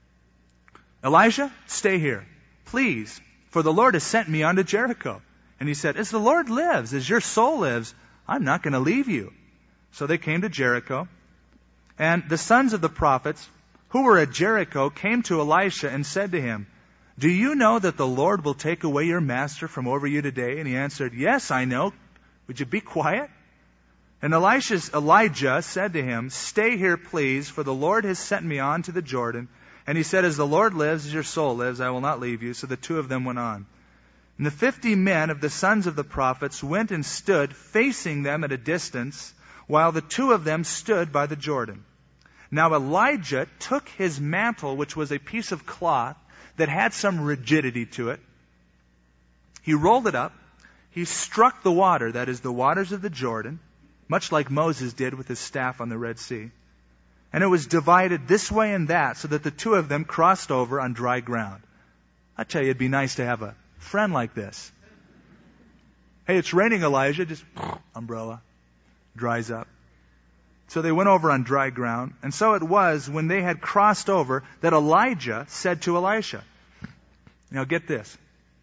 Elijah, stay here, please, for the Lord has sent me unto Jericho. And he said, as the Lord lives, as your soul lives, I'm not going to leave you. So they came to Jericho. And the sons of the prophets who were at Jericho came to Elisha and said to him, do you know that the Lord will take away your master from over you today? And he answered, yes, I know. Would you be quiet? And Elijah said to him, stay here, please, for the Lord has sent me on to the Jordan. And he said, as the Lord lives, as your soul lives, I will not leave you. So the two of them went on. And the 50 men of the sons of the prophets went and stood facing them at a distance, while the two of them stood by the Jordan. Now Elijah took his mantle, which was a piece of cloth that had some rigidity to it. He rolled it up. He struck the water, that is the waters of the Jordan, much like Moses did with his staff on the Red Sea. And it was divided this way and that, so that the two of them crossed over on dry ground. I tell you, it'd be nice to have a friend like this. Hey, it's raining, Elijah. Just umbrella. Dries up. So they went over on dry ground. And so it was, when they had crossed over, that Elijah said to Elisha, now get this.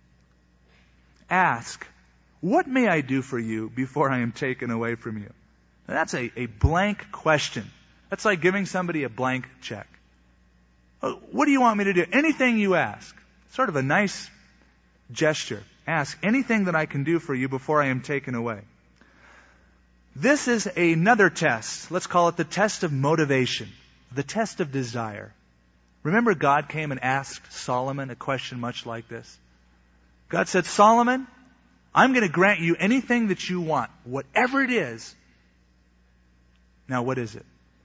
Ask, what may I do for you before I am taken away from you? Now that's a blank question. That's like giving somebody a blank check. What do you want me to do? Anything you ask. Sort of a nice gesture. Ask anything that I can do for you before I am taken away. This is another test. Let's call it the test of motivation. The test of desire. Remember, God came and asked Solomon a question much like this. God said, Solomon, I'm going to grant you anything that you want. Whatever it is. Now, what is it?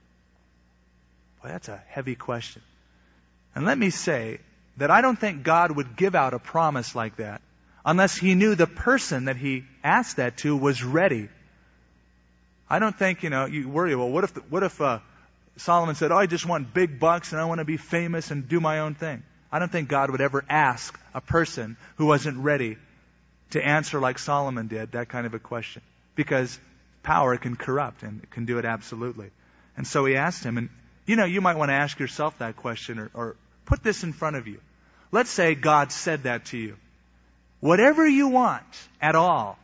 Boy, that's a heavy question. And let me say that I don't think God would give out a promise like that unless he knew the person that he asked that to was ready. I don't think, you worry, well, what if Solomon said, I just want big bucks and I want to be famous and do my own thing. I don't think God would ever ask a person who wasn't ready to answer like Solomon did, that kind of a question. Because power can corrupt and it can do it absolutely. And so he asked him, and you might want to ask yourself that question or put this in front of you. Let's say God said that to you. Whatever you want at all,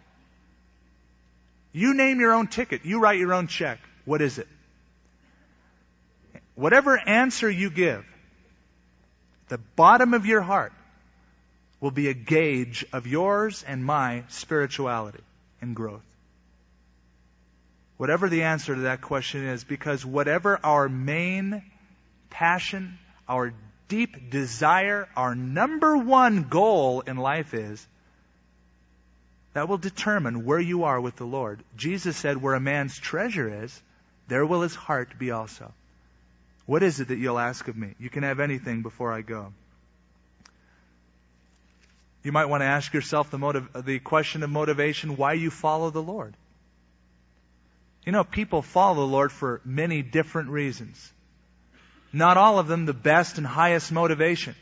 you name your own ticket, you write your own check. What is it? Whatever answer you give, the bottom of your heart will be a gauge of yours and my spirituality and growth. Whatever the answer to that question is, because whatever our main passion, our deep desire, our number one goal in life is, that will determine where you are with the Lord. Jesus said, where a man's treasure is, there will his heart be also. What is it that you'll ask of me? You can have anything before I go. You might want to ask yourself the question of motivation, why you follow the Lord. You know, people follow the Lord for many different reasons. Not all of them the best and highest motivation.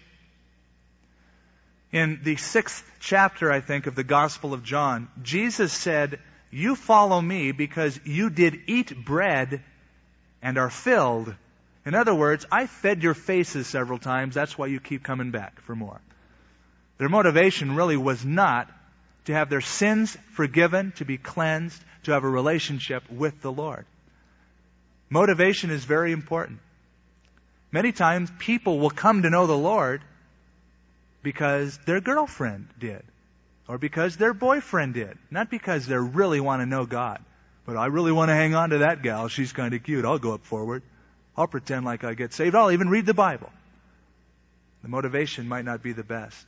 In the 6th chapter, I think, of the Gospel of John, Jesus said, "You follow me because you did eat bread and are filled." In other words, I fed your faces several times. That's why you keep coming back for more. Their motivation really was not to have their sins forgiven, to be cleansed, to have a relationship with the Lord. Motivation is very important. Many times people will come to know the Lord because their girlfriend did, or because their boyfriend did, not because they really want to know God. But I really want to hang on to that gal. She's kind of cute. I'll go up forward. I'll pretend like I get saved. I'll even read the Bible. The motivation might not be the best.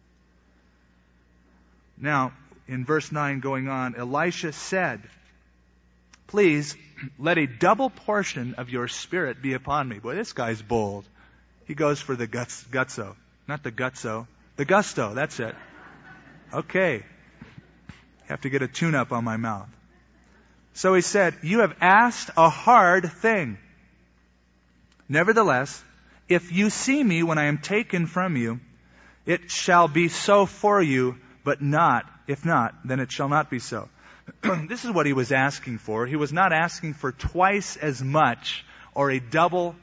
Now, in verse 9 going on, Elisha said, "Please, let a double portion of your spirit be upon me." Boy, this guy's bold. He goes for the gutso. Not the gutso. The gusto, that's it. Okay. Have to get a tune-up on my mouth. So he said, "You have asked a hard thing. Nevertheless, if you see me when I am taken from you, it shall be so for you, but not. If not, then it shall not be so." This is what he was asking for. He was not asking for twice as much or a double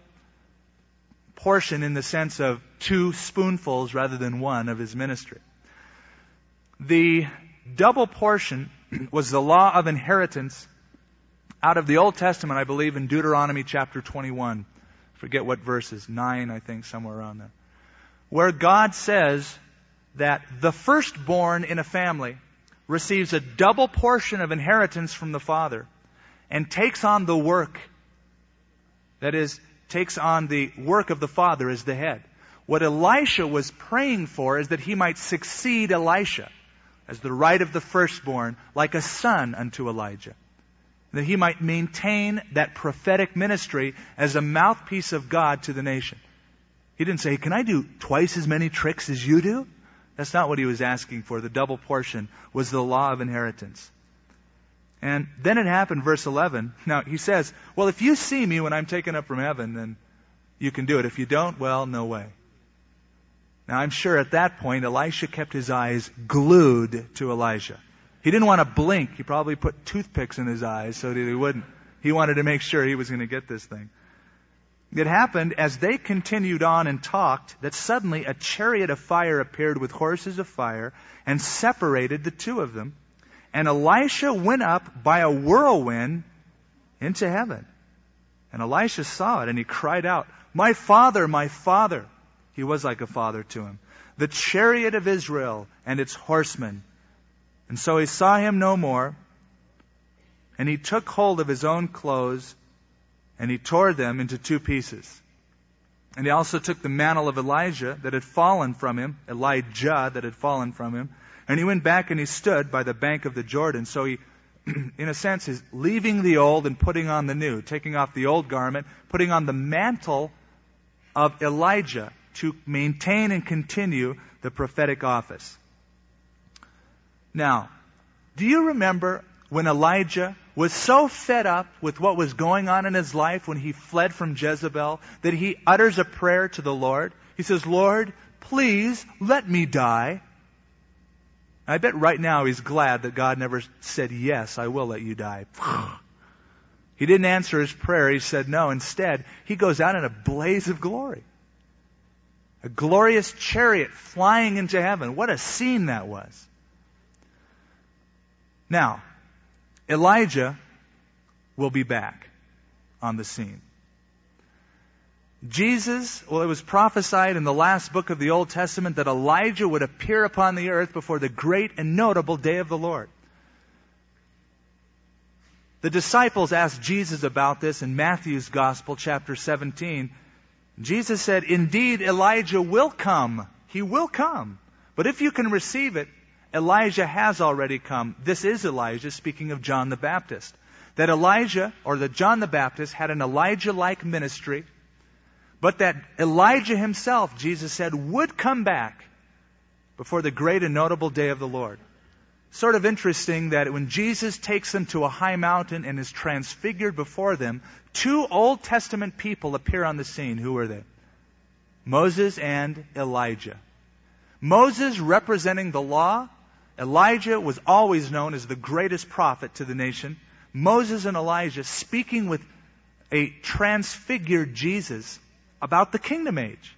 portion in the sense of 2 spoonfuls rather than 1 of his ministry. The double portion was the law of inheritance out of the Old Testament, I believe, in Deuteronomy chapter 21. Forget what verses, 9, I think, somewhere around there. Where God says that the firstborn in a family receives a double portion of inheritance from the father and takes on the work. That is, takes on the work of the father as the head. What Elisha was praying for is that he might succeed Elisha as the right of the firstborn, like a son unto Elijah. That he might maintain that prophetic ministry as a mouthpiece of God to the nation. He didn't say, "Can I do twice as many tricks as you do?" That's not what he was asking for. The double portion was the law of inheritance. And then it happened, verse 11. Now, he says, "Well, if you see me when I'm taken up from heaven, then you can do it. If you don't, well, no way." Now, I'm sure at that point, Elisha kept his eyes glued to Elijah. He didn't want to blink. He probably put toothpicks in his eyes so that he wouldn't. He wanted to make sure he was going to get this thing. It happened as they continued on and talked that suddenly a chariot of fire appeared with horses of fire and separated the two of them. And Elisha went up by a whirlwind into heaven. And Elisha saw it and he cried out, my father, my father." He was like a father to him. "The chariot of Israel and its horsemen." And so he saw him no more. And he took hold of his own clothes and he tore them into 2 pieces. And he also took the mantle of Elijah that had fallen from him, Elijah that had fallen from him, and he went back and he stood by the bank of the Jordan. So he, in a sense, is leaving the old and putting on the new, taking off the old garment, putting on the mantle of Elijah to maintain and continue the prophetic office. Now, do you remember when Elijah was so fed up with what was going on in his life when he fled from Jezebel that he utters a prayer to the Lord? He says, "Lord, please let me die." I bet right now he's glad that God never said, "Yes, I will let you die." He didn't answer his prayer. He said no. Instead, he goes out in a blaze of glory. A glorious chariot flying into heaven. What a scene that was. Now, Elijah will be back on the scene. Jesus, well, it was prophesied in the last book of the Old Testament that Elijah would appear upon the earth before the great and notable day of the Lord. The disciples asked Jesus about this in Matthew's Gospel, chapter 17. Jesus said, "Indeed, Elijah will come. He will come. But if you can receive it, Elijah has already come." This is Elijah, speaking of John the Baptist. That Elijah, or that John the Baptist, had an Elijah-like ministry, but that Elijah himself, Jesus said, would come back before the great and notable day of the Lord. Sort of interesting that when Jesus takes them to a high mountain and is transfigured before them, two Old Testament people appear on the scene. Who are they? Moses and Elijah. Moses representing the law. Elijah was always known as the greatest prophet to the nation. Moses and Elijah speaking with a transfigured Jesus about the kingdom age.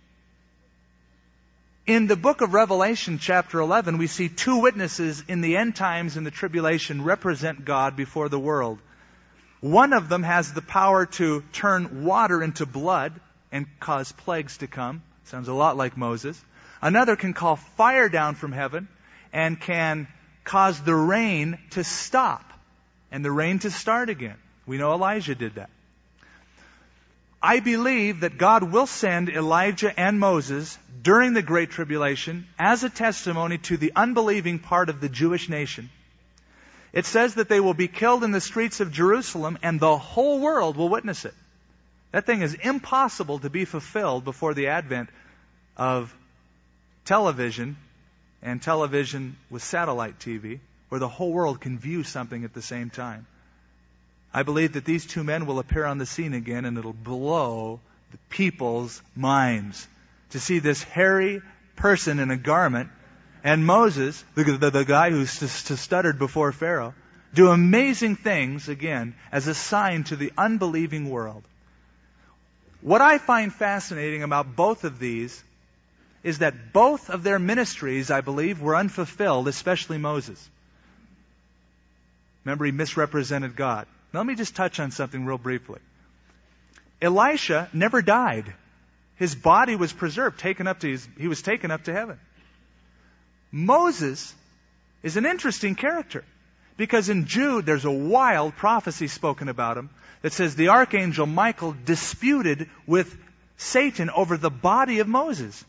In the book of Revelation, chapter 11, we see two witnesses in the end times and the tribulation represent God before the world. One of them has the power to turn water into blood and cause plagues to come. Sounds a lot like Moses. Another can call fire down from heaven and can cause the rain to stop and the rain to start again. We know Elijah did that. I believe that God will send Elijah and Moses during the Great Tribulation as a testimony to the unbelieving part of the Jewish nation. It says that they will be killed in the streets of Jerusalem and the whole world will witness it. That thing is impossible to be fulfilled before the advent of television and television with satellite TV, where the whole world can view something at the same time. I believe that these two men will appear on the scene again, and it'll blow the people's minds to see this hairy person in a garment and Moses, the guy who stuttered before Pharaoh, do amazing things again as a sign to the unbelieving world. What I find fascinating about both of these is that both of their ministries, I believe, were unfulfilled, especially Moses. Remember, he misrepresented God. Now, let me just touch on something real briefly. Elisha never died. His body was preserved, he was taken up to heaven. Moses is an interesting character because in Jude there's a wild prophecy spoken about him that says the archangel Michael disputed with Satan over the body of Moses.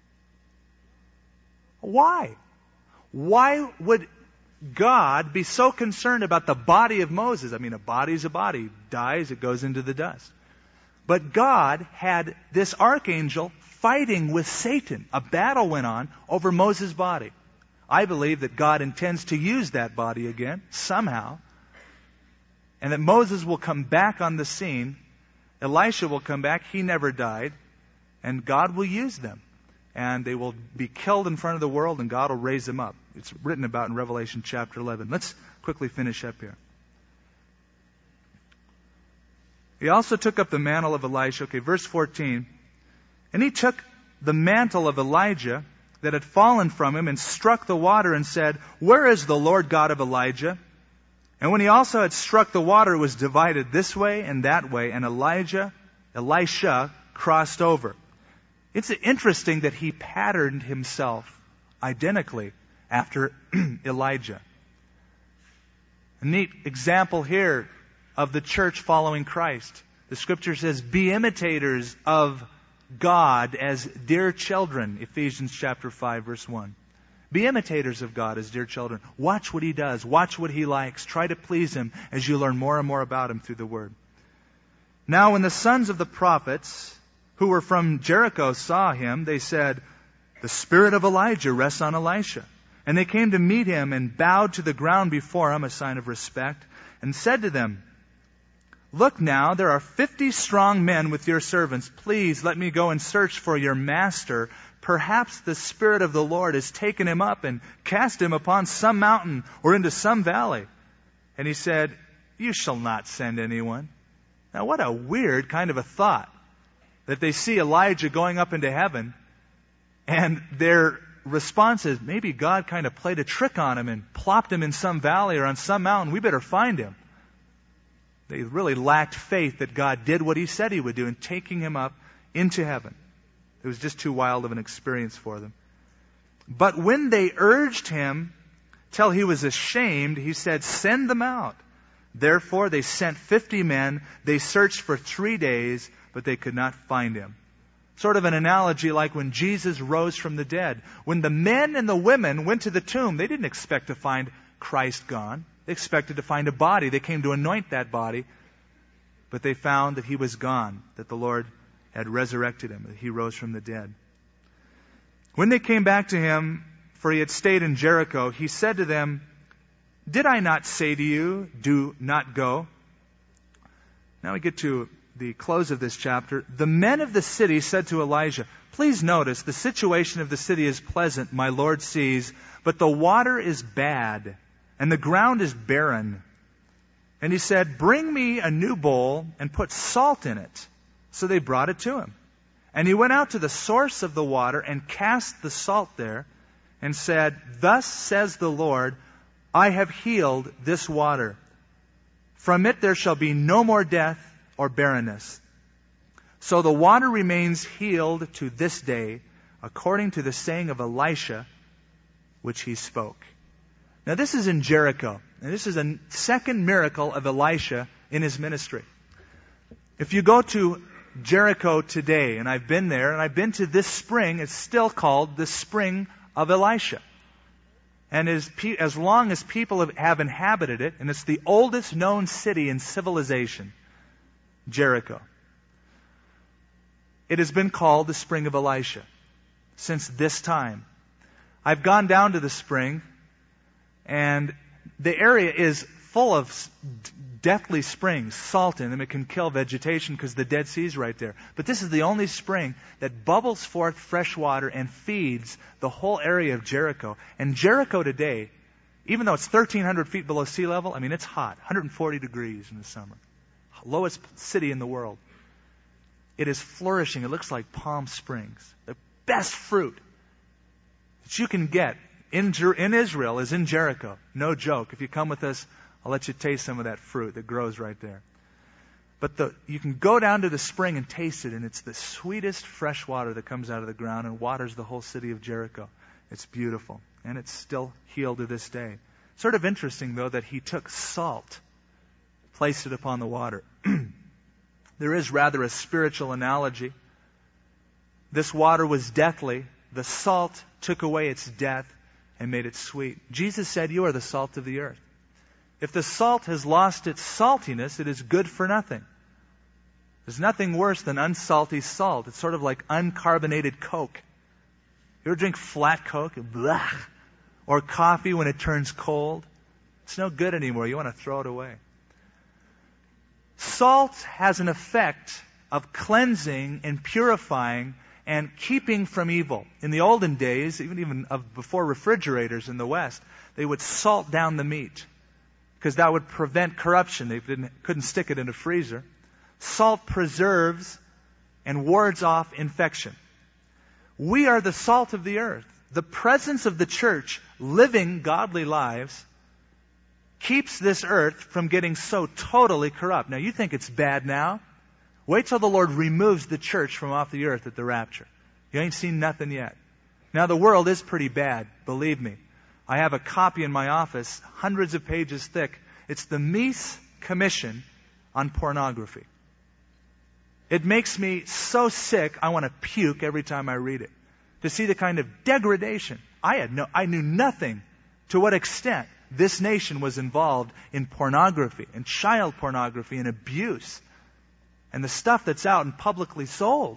Why? Why would God be so concerned about the body of Moses? I mean, a body's a body. Dies, it goes into the dust. But God had this archangel fighting with Satan. A battle went on over Moses' body. I believe that God intends to use that body again, somehow. And that Moses will come back on the scene. Elisha will come back. He never died. And God will use them. And they will be killed in front of the world, and God will raise them up. It's written about in Revelation chapter 11. Let's quickly finish up here. He also took up the mantle of Elisha. Okay, verse 14. And he took the mantle of Elijah that had fallen from him and struck the water and said, "Where is the Lord God of Elijah?" And when he also had struck the water, it was divided this way and that way, and Elisha crossed over. It's interesting that he patterned himself identically after Elijah. A neat example here of the church following Christ. The scripture says, "Be imitators of God as dear children," Ephesians chapter 5, verse 1. Be imitators of God as dear children. Watch what He does. Watch what He likes. Try to please Him as you learn more and more about Him through the Word. Now when the sons of the prophets who were from Jericho saw him, they said, "The spirit of Elijah rests on Elisha." And they came to meet him and bowed to the ground before him, a sign of respect, and said to them, "Look now, there are 50 strong men with your servants. Please let me go and search for your master. Perhaps the Spirit of the Lord has taken him up and cast him upon some mountain or into some valley." And he said, "You shall not send anyone." Now what a weird kind of a thought, that they see Elijah going up into heaven, and their response is, maybe God kind of played a trick on him and plopped him in some valley or on some mountain. We better find him. They really lacked faith that God did what He said He would do in taking him up into heaven. It was just too wild of an experience for them. But when they urged him till he was ashamed, he said, "Send them out." Therefore they sent 50 men. They searched for 3 days, but they could not find him. Sort of an analogy like when Jesus rose from the dead. When the men and the women went to the tomb, they didn't expect to find Christ gone. They expected to find a body. They came to anoint that body. But they found that He was gone, that the Lord had resurrected Him, that He rose from the dead. When they came back to Him for he had stayed in Jericho, he said to them, "Did I not say to you, do not go?" Now we get to the close of this chapter. The men of the city said to Elijah, please notice, the situation of the city is pleasant, my Lord sees, but the water is bad, and the ground is barren. And he said, bring me a new bowl and put salt in it. So they brought it to him. And he went out to the source of the water and cast the salt there and said, thus says the Lord, I have healed this water. From it there shall be no more death or barrenness. So the water remains healed to this day, according to the saying of Elisha, which he spoke. Now this is in Jericho, and this is a second miracle of Elisha in his ministry. If you go to Jericho today, and I've been there, and I've been to this spring, it's still called the Spring of Elisha. And as long as people have inhabited it, and it's the oldest known city in civilization, Jericho, it has been called the Spring of Elisha since this time. I've gone down to the spring, and the area is full of deathly springs, salt in them. It can kill vegetation because the Dead Sea is right there. But this is the only spring that bubbles forth fresh water and feeds the whole area of Jericho. And Jericho today, even though it's 1,300 feet below sea level, I mean, it's hot, 140 degrees in the summer. Lowest city in the world. It is flourishing. It looks like Palm Springs. The best fruit that you can get in Israel is in Jericho. No joke. If you come with us, I'll let you taste some of that fruit that grows right there. But you can go down to the spring and taste it, and it's the sweetest fresh water that comes out of the ground and waters the whole city of Jericho. It's beautiful, and it's still healed to this day. Sort of interesting, though, that he took salt, placed it upon the water. There is rather a spiritual analogy. This water was deathly. The salt took away its death and made it sweet. Jesus said, you are the salt of the earth. If the salt has lost its saltiness, it is good for nothing. There's nothing worse than unsalty salt. It's sort of like uncarbonated Coke. You ever drink flat Coke? Blah. Or coffee when it turns cold? It's no good anymore. You want to throw it away. Salt has an effect of cleansing and purifying and keeping from evil. In the olden days, even before refrigerators in the West, they would salt down the meat because that would prevent corruption. They couldn't stick it in a freezer. Salt preserves and wards off infection. We are the salt of the earth. The presence of the church living godly lives keeps this earth from getting so totally corrupt. Now, you think it's bad now? Wait till the Lord removes the church from off the earth at the rapture. You ain't seen nothing yet. Now, the world is pretty bad, believe me. I have a copy in my office, hundreds of pages thick. It's the Mies Commission on Pornography. It makes me so sick, I want to puke every time I read it. To see the kind of degradation. I knew nothing to what extent this nation was involved in pornography and child pornography and abuse and the stuff that's out and publicly sold.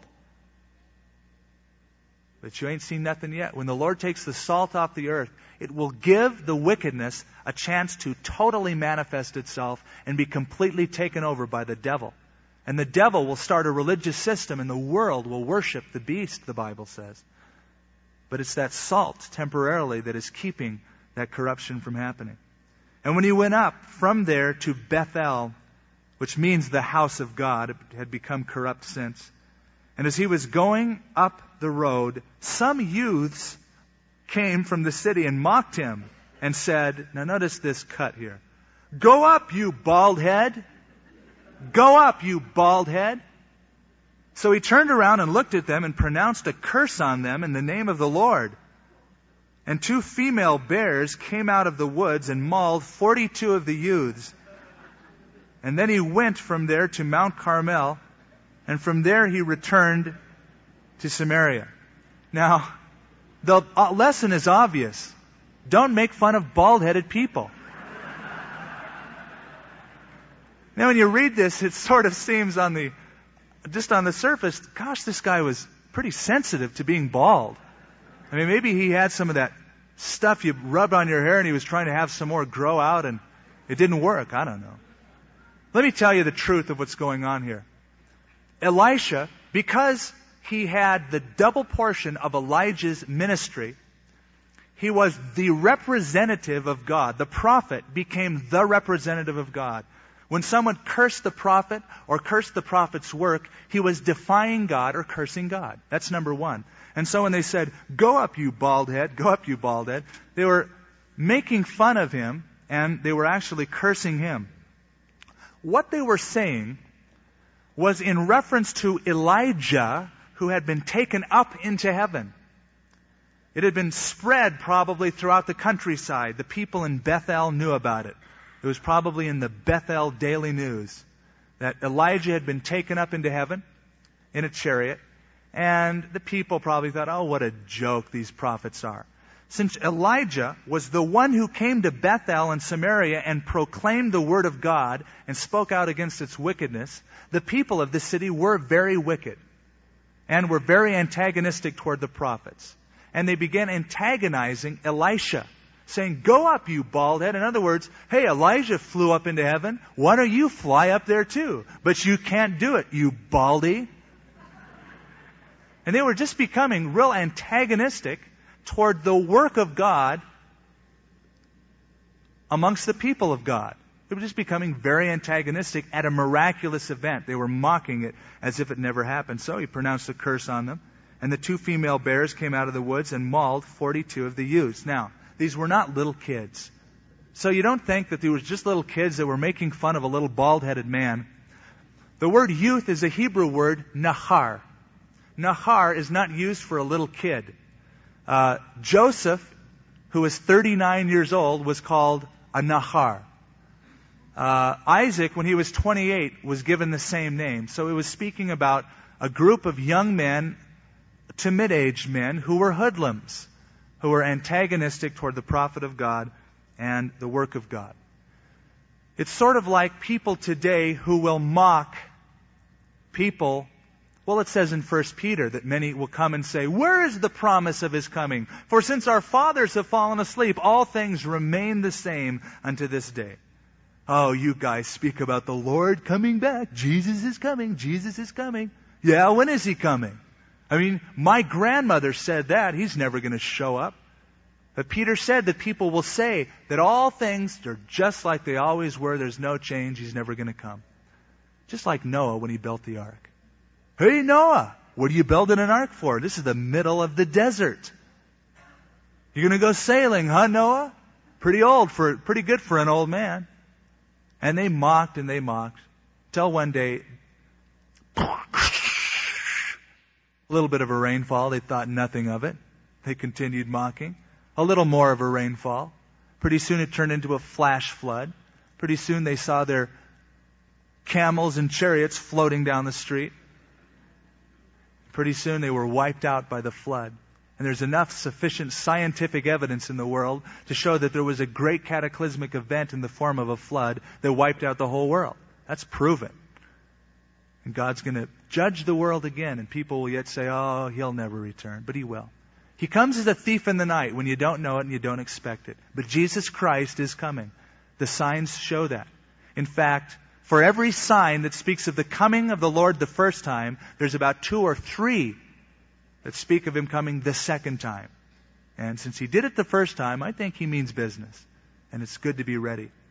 But you ain't seen nothing yet. When the Lord takes the salt off the earth, it will give the wickedness a chance to totally manifest itself and be completely taken over by the devil. And the devil will start a religious system and the world will worship the beast, the Bible says. But it's that salt temporarily that is keeping that corruption from happening. And when he went up from there to Bethel, which means the house of God, it had become corrupt since. And as he was going up the road, some youths came from the city and mocked him and said, now notice this cut here. Go up, you bald head. Go up, you bald head. So he turned around and looked at them and pronounced a curse on them in the name of the Lord. And 2 female bears came out of the woods and mauled 42 of the youths. And then he went from there to Mount Carmel, and from there he returned to Samaria. Now, the lesson is obvious. Don't make fun of bald-headed people. Now, when you read this, it sort of seems just on the surface, gosh, this guy was pretty sensitive to being bald. I mean, maybe he had some of that stuff you rubbed on your hair and he was trying to have some more grow out and it didn't work. I don't know. Let me tell you the truth of what's going on here. Elisha, because he had the double portion of Elijah's ministry, he was the representative of God. The prophet became the representative of God. When someone cursed the prophet or cursed the prophet's work, he was defying God or cursing God. That's number one. And so when they said, "Go up, you bald head, go up, you bald head," they were making fun of him and they were actually cursing him. What they were saying was in reference to Elijah, who had been taken up into heaven. It had been spread probably throughout the countryside. The people in Bethel knew about it. It was probably in the Bethel Daily News that Elijah had been taken up into heaven in a chariot. And the people probably thought, "Oh, what a joke these prophets are." Since Elijah was the one who came to Bethel and Samaria and proclaimed the word of God and spoke out against its wickedness, the people of the city were very wicked and were very antagonistic toward the prophets. And they began antagonizing Elisha, saying, "Go up, you bald head." In other words, "Hey, Elijah flew up into heaven. Why don't you fly up there too? But you can't do it, you baldy." And they were just becoming real antagonistic toward the work of God amongst the people of God. They were just becoming very antagonistic at a miraculous event. They were mocking it as if it never happened. So he pronounced a curse on them. And the 2 female bears came out of the woods and mauled 42 of the youths. Now, these were not little kids. So you don't think that they were just little kids that were making fun of a little bald-headed man. The word youth is a Hebrew word, nahar. Nahar is not used for a little kid. Joseph, who was 39 years old, was called a nahar. Isaac, when he was 28, was given the same name. So it was speaking about a group of young men to mid-aged men who were hoodlums, who were antagonistic toward the prophet of God and the work of God. It's sort of like people today who will mock people. Well, it says in 1 Peter that many will come and say, "Where is the promise of His coming? For since our fathers have fallen asleep, all things remain the same unto this day." Oh, you guys speak about the Lord coming back. Jesus is coming. Jesus is coming. Yeah, when is He coming? I mean, my grandmother said that. He's never going to show up. But Peter said that people will say that all things are just like they always were. There's no change. He's never going to come. Just like Noah when he built the ark. "Hey, Noah, what are you building an ark for? This is the middle of the desert. You're going to go sailing, huh, Noah? Pretty good for an old man." And they mocked and they mocked. Till one day, a little bit of a rainfall. They thought nothing of it. They continued mocking. A little more of a rainfall. Pretty soon it turned into a flash flood. Pretty soon they saw their camels and chariots floating down the street. Pretty soon they were wiped out by the flood. And there's enough sufficient scientific evidence in the world to show that there was a great cataclysmic event in the form of a flood that wiped out the whole world. That's proven. And God's going to judge the world again, and people will yet say, "Oh, He'll never return." But He will. He comes as a thief in the night when you don't know it and you don't expect it. But Jesus Christ is coming. The signs show that. In fact, for every sign that speaks of the coming of the Lord the first time, there's about 2 or 3 that speak of Him coming the second time. And since He did it the first time, I think He means business. And it's good to be ready.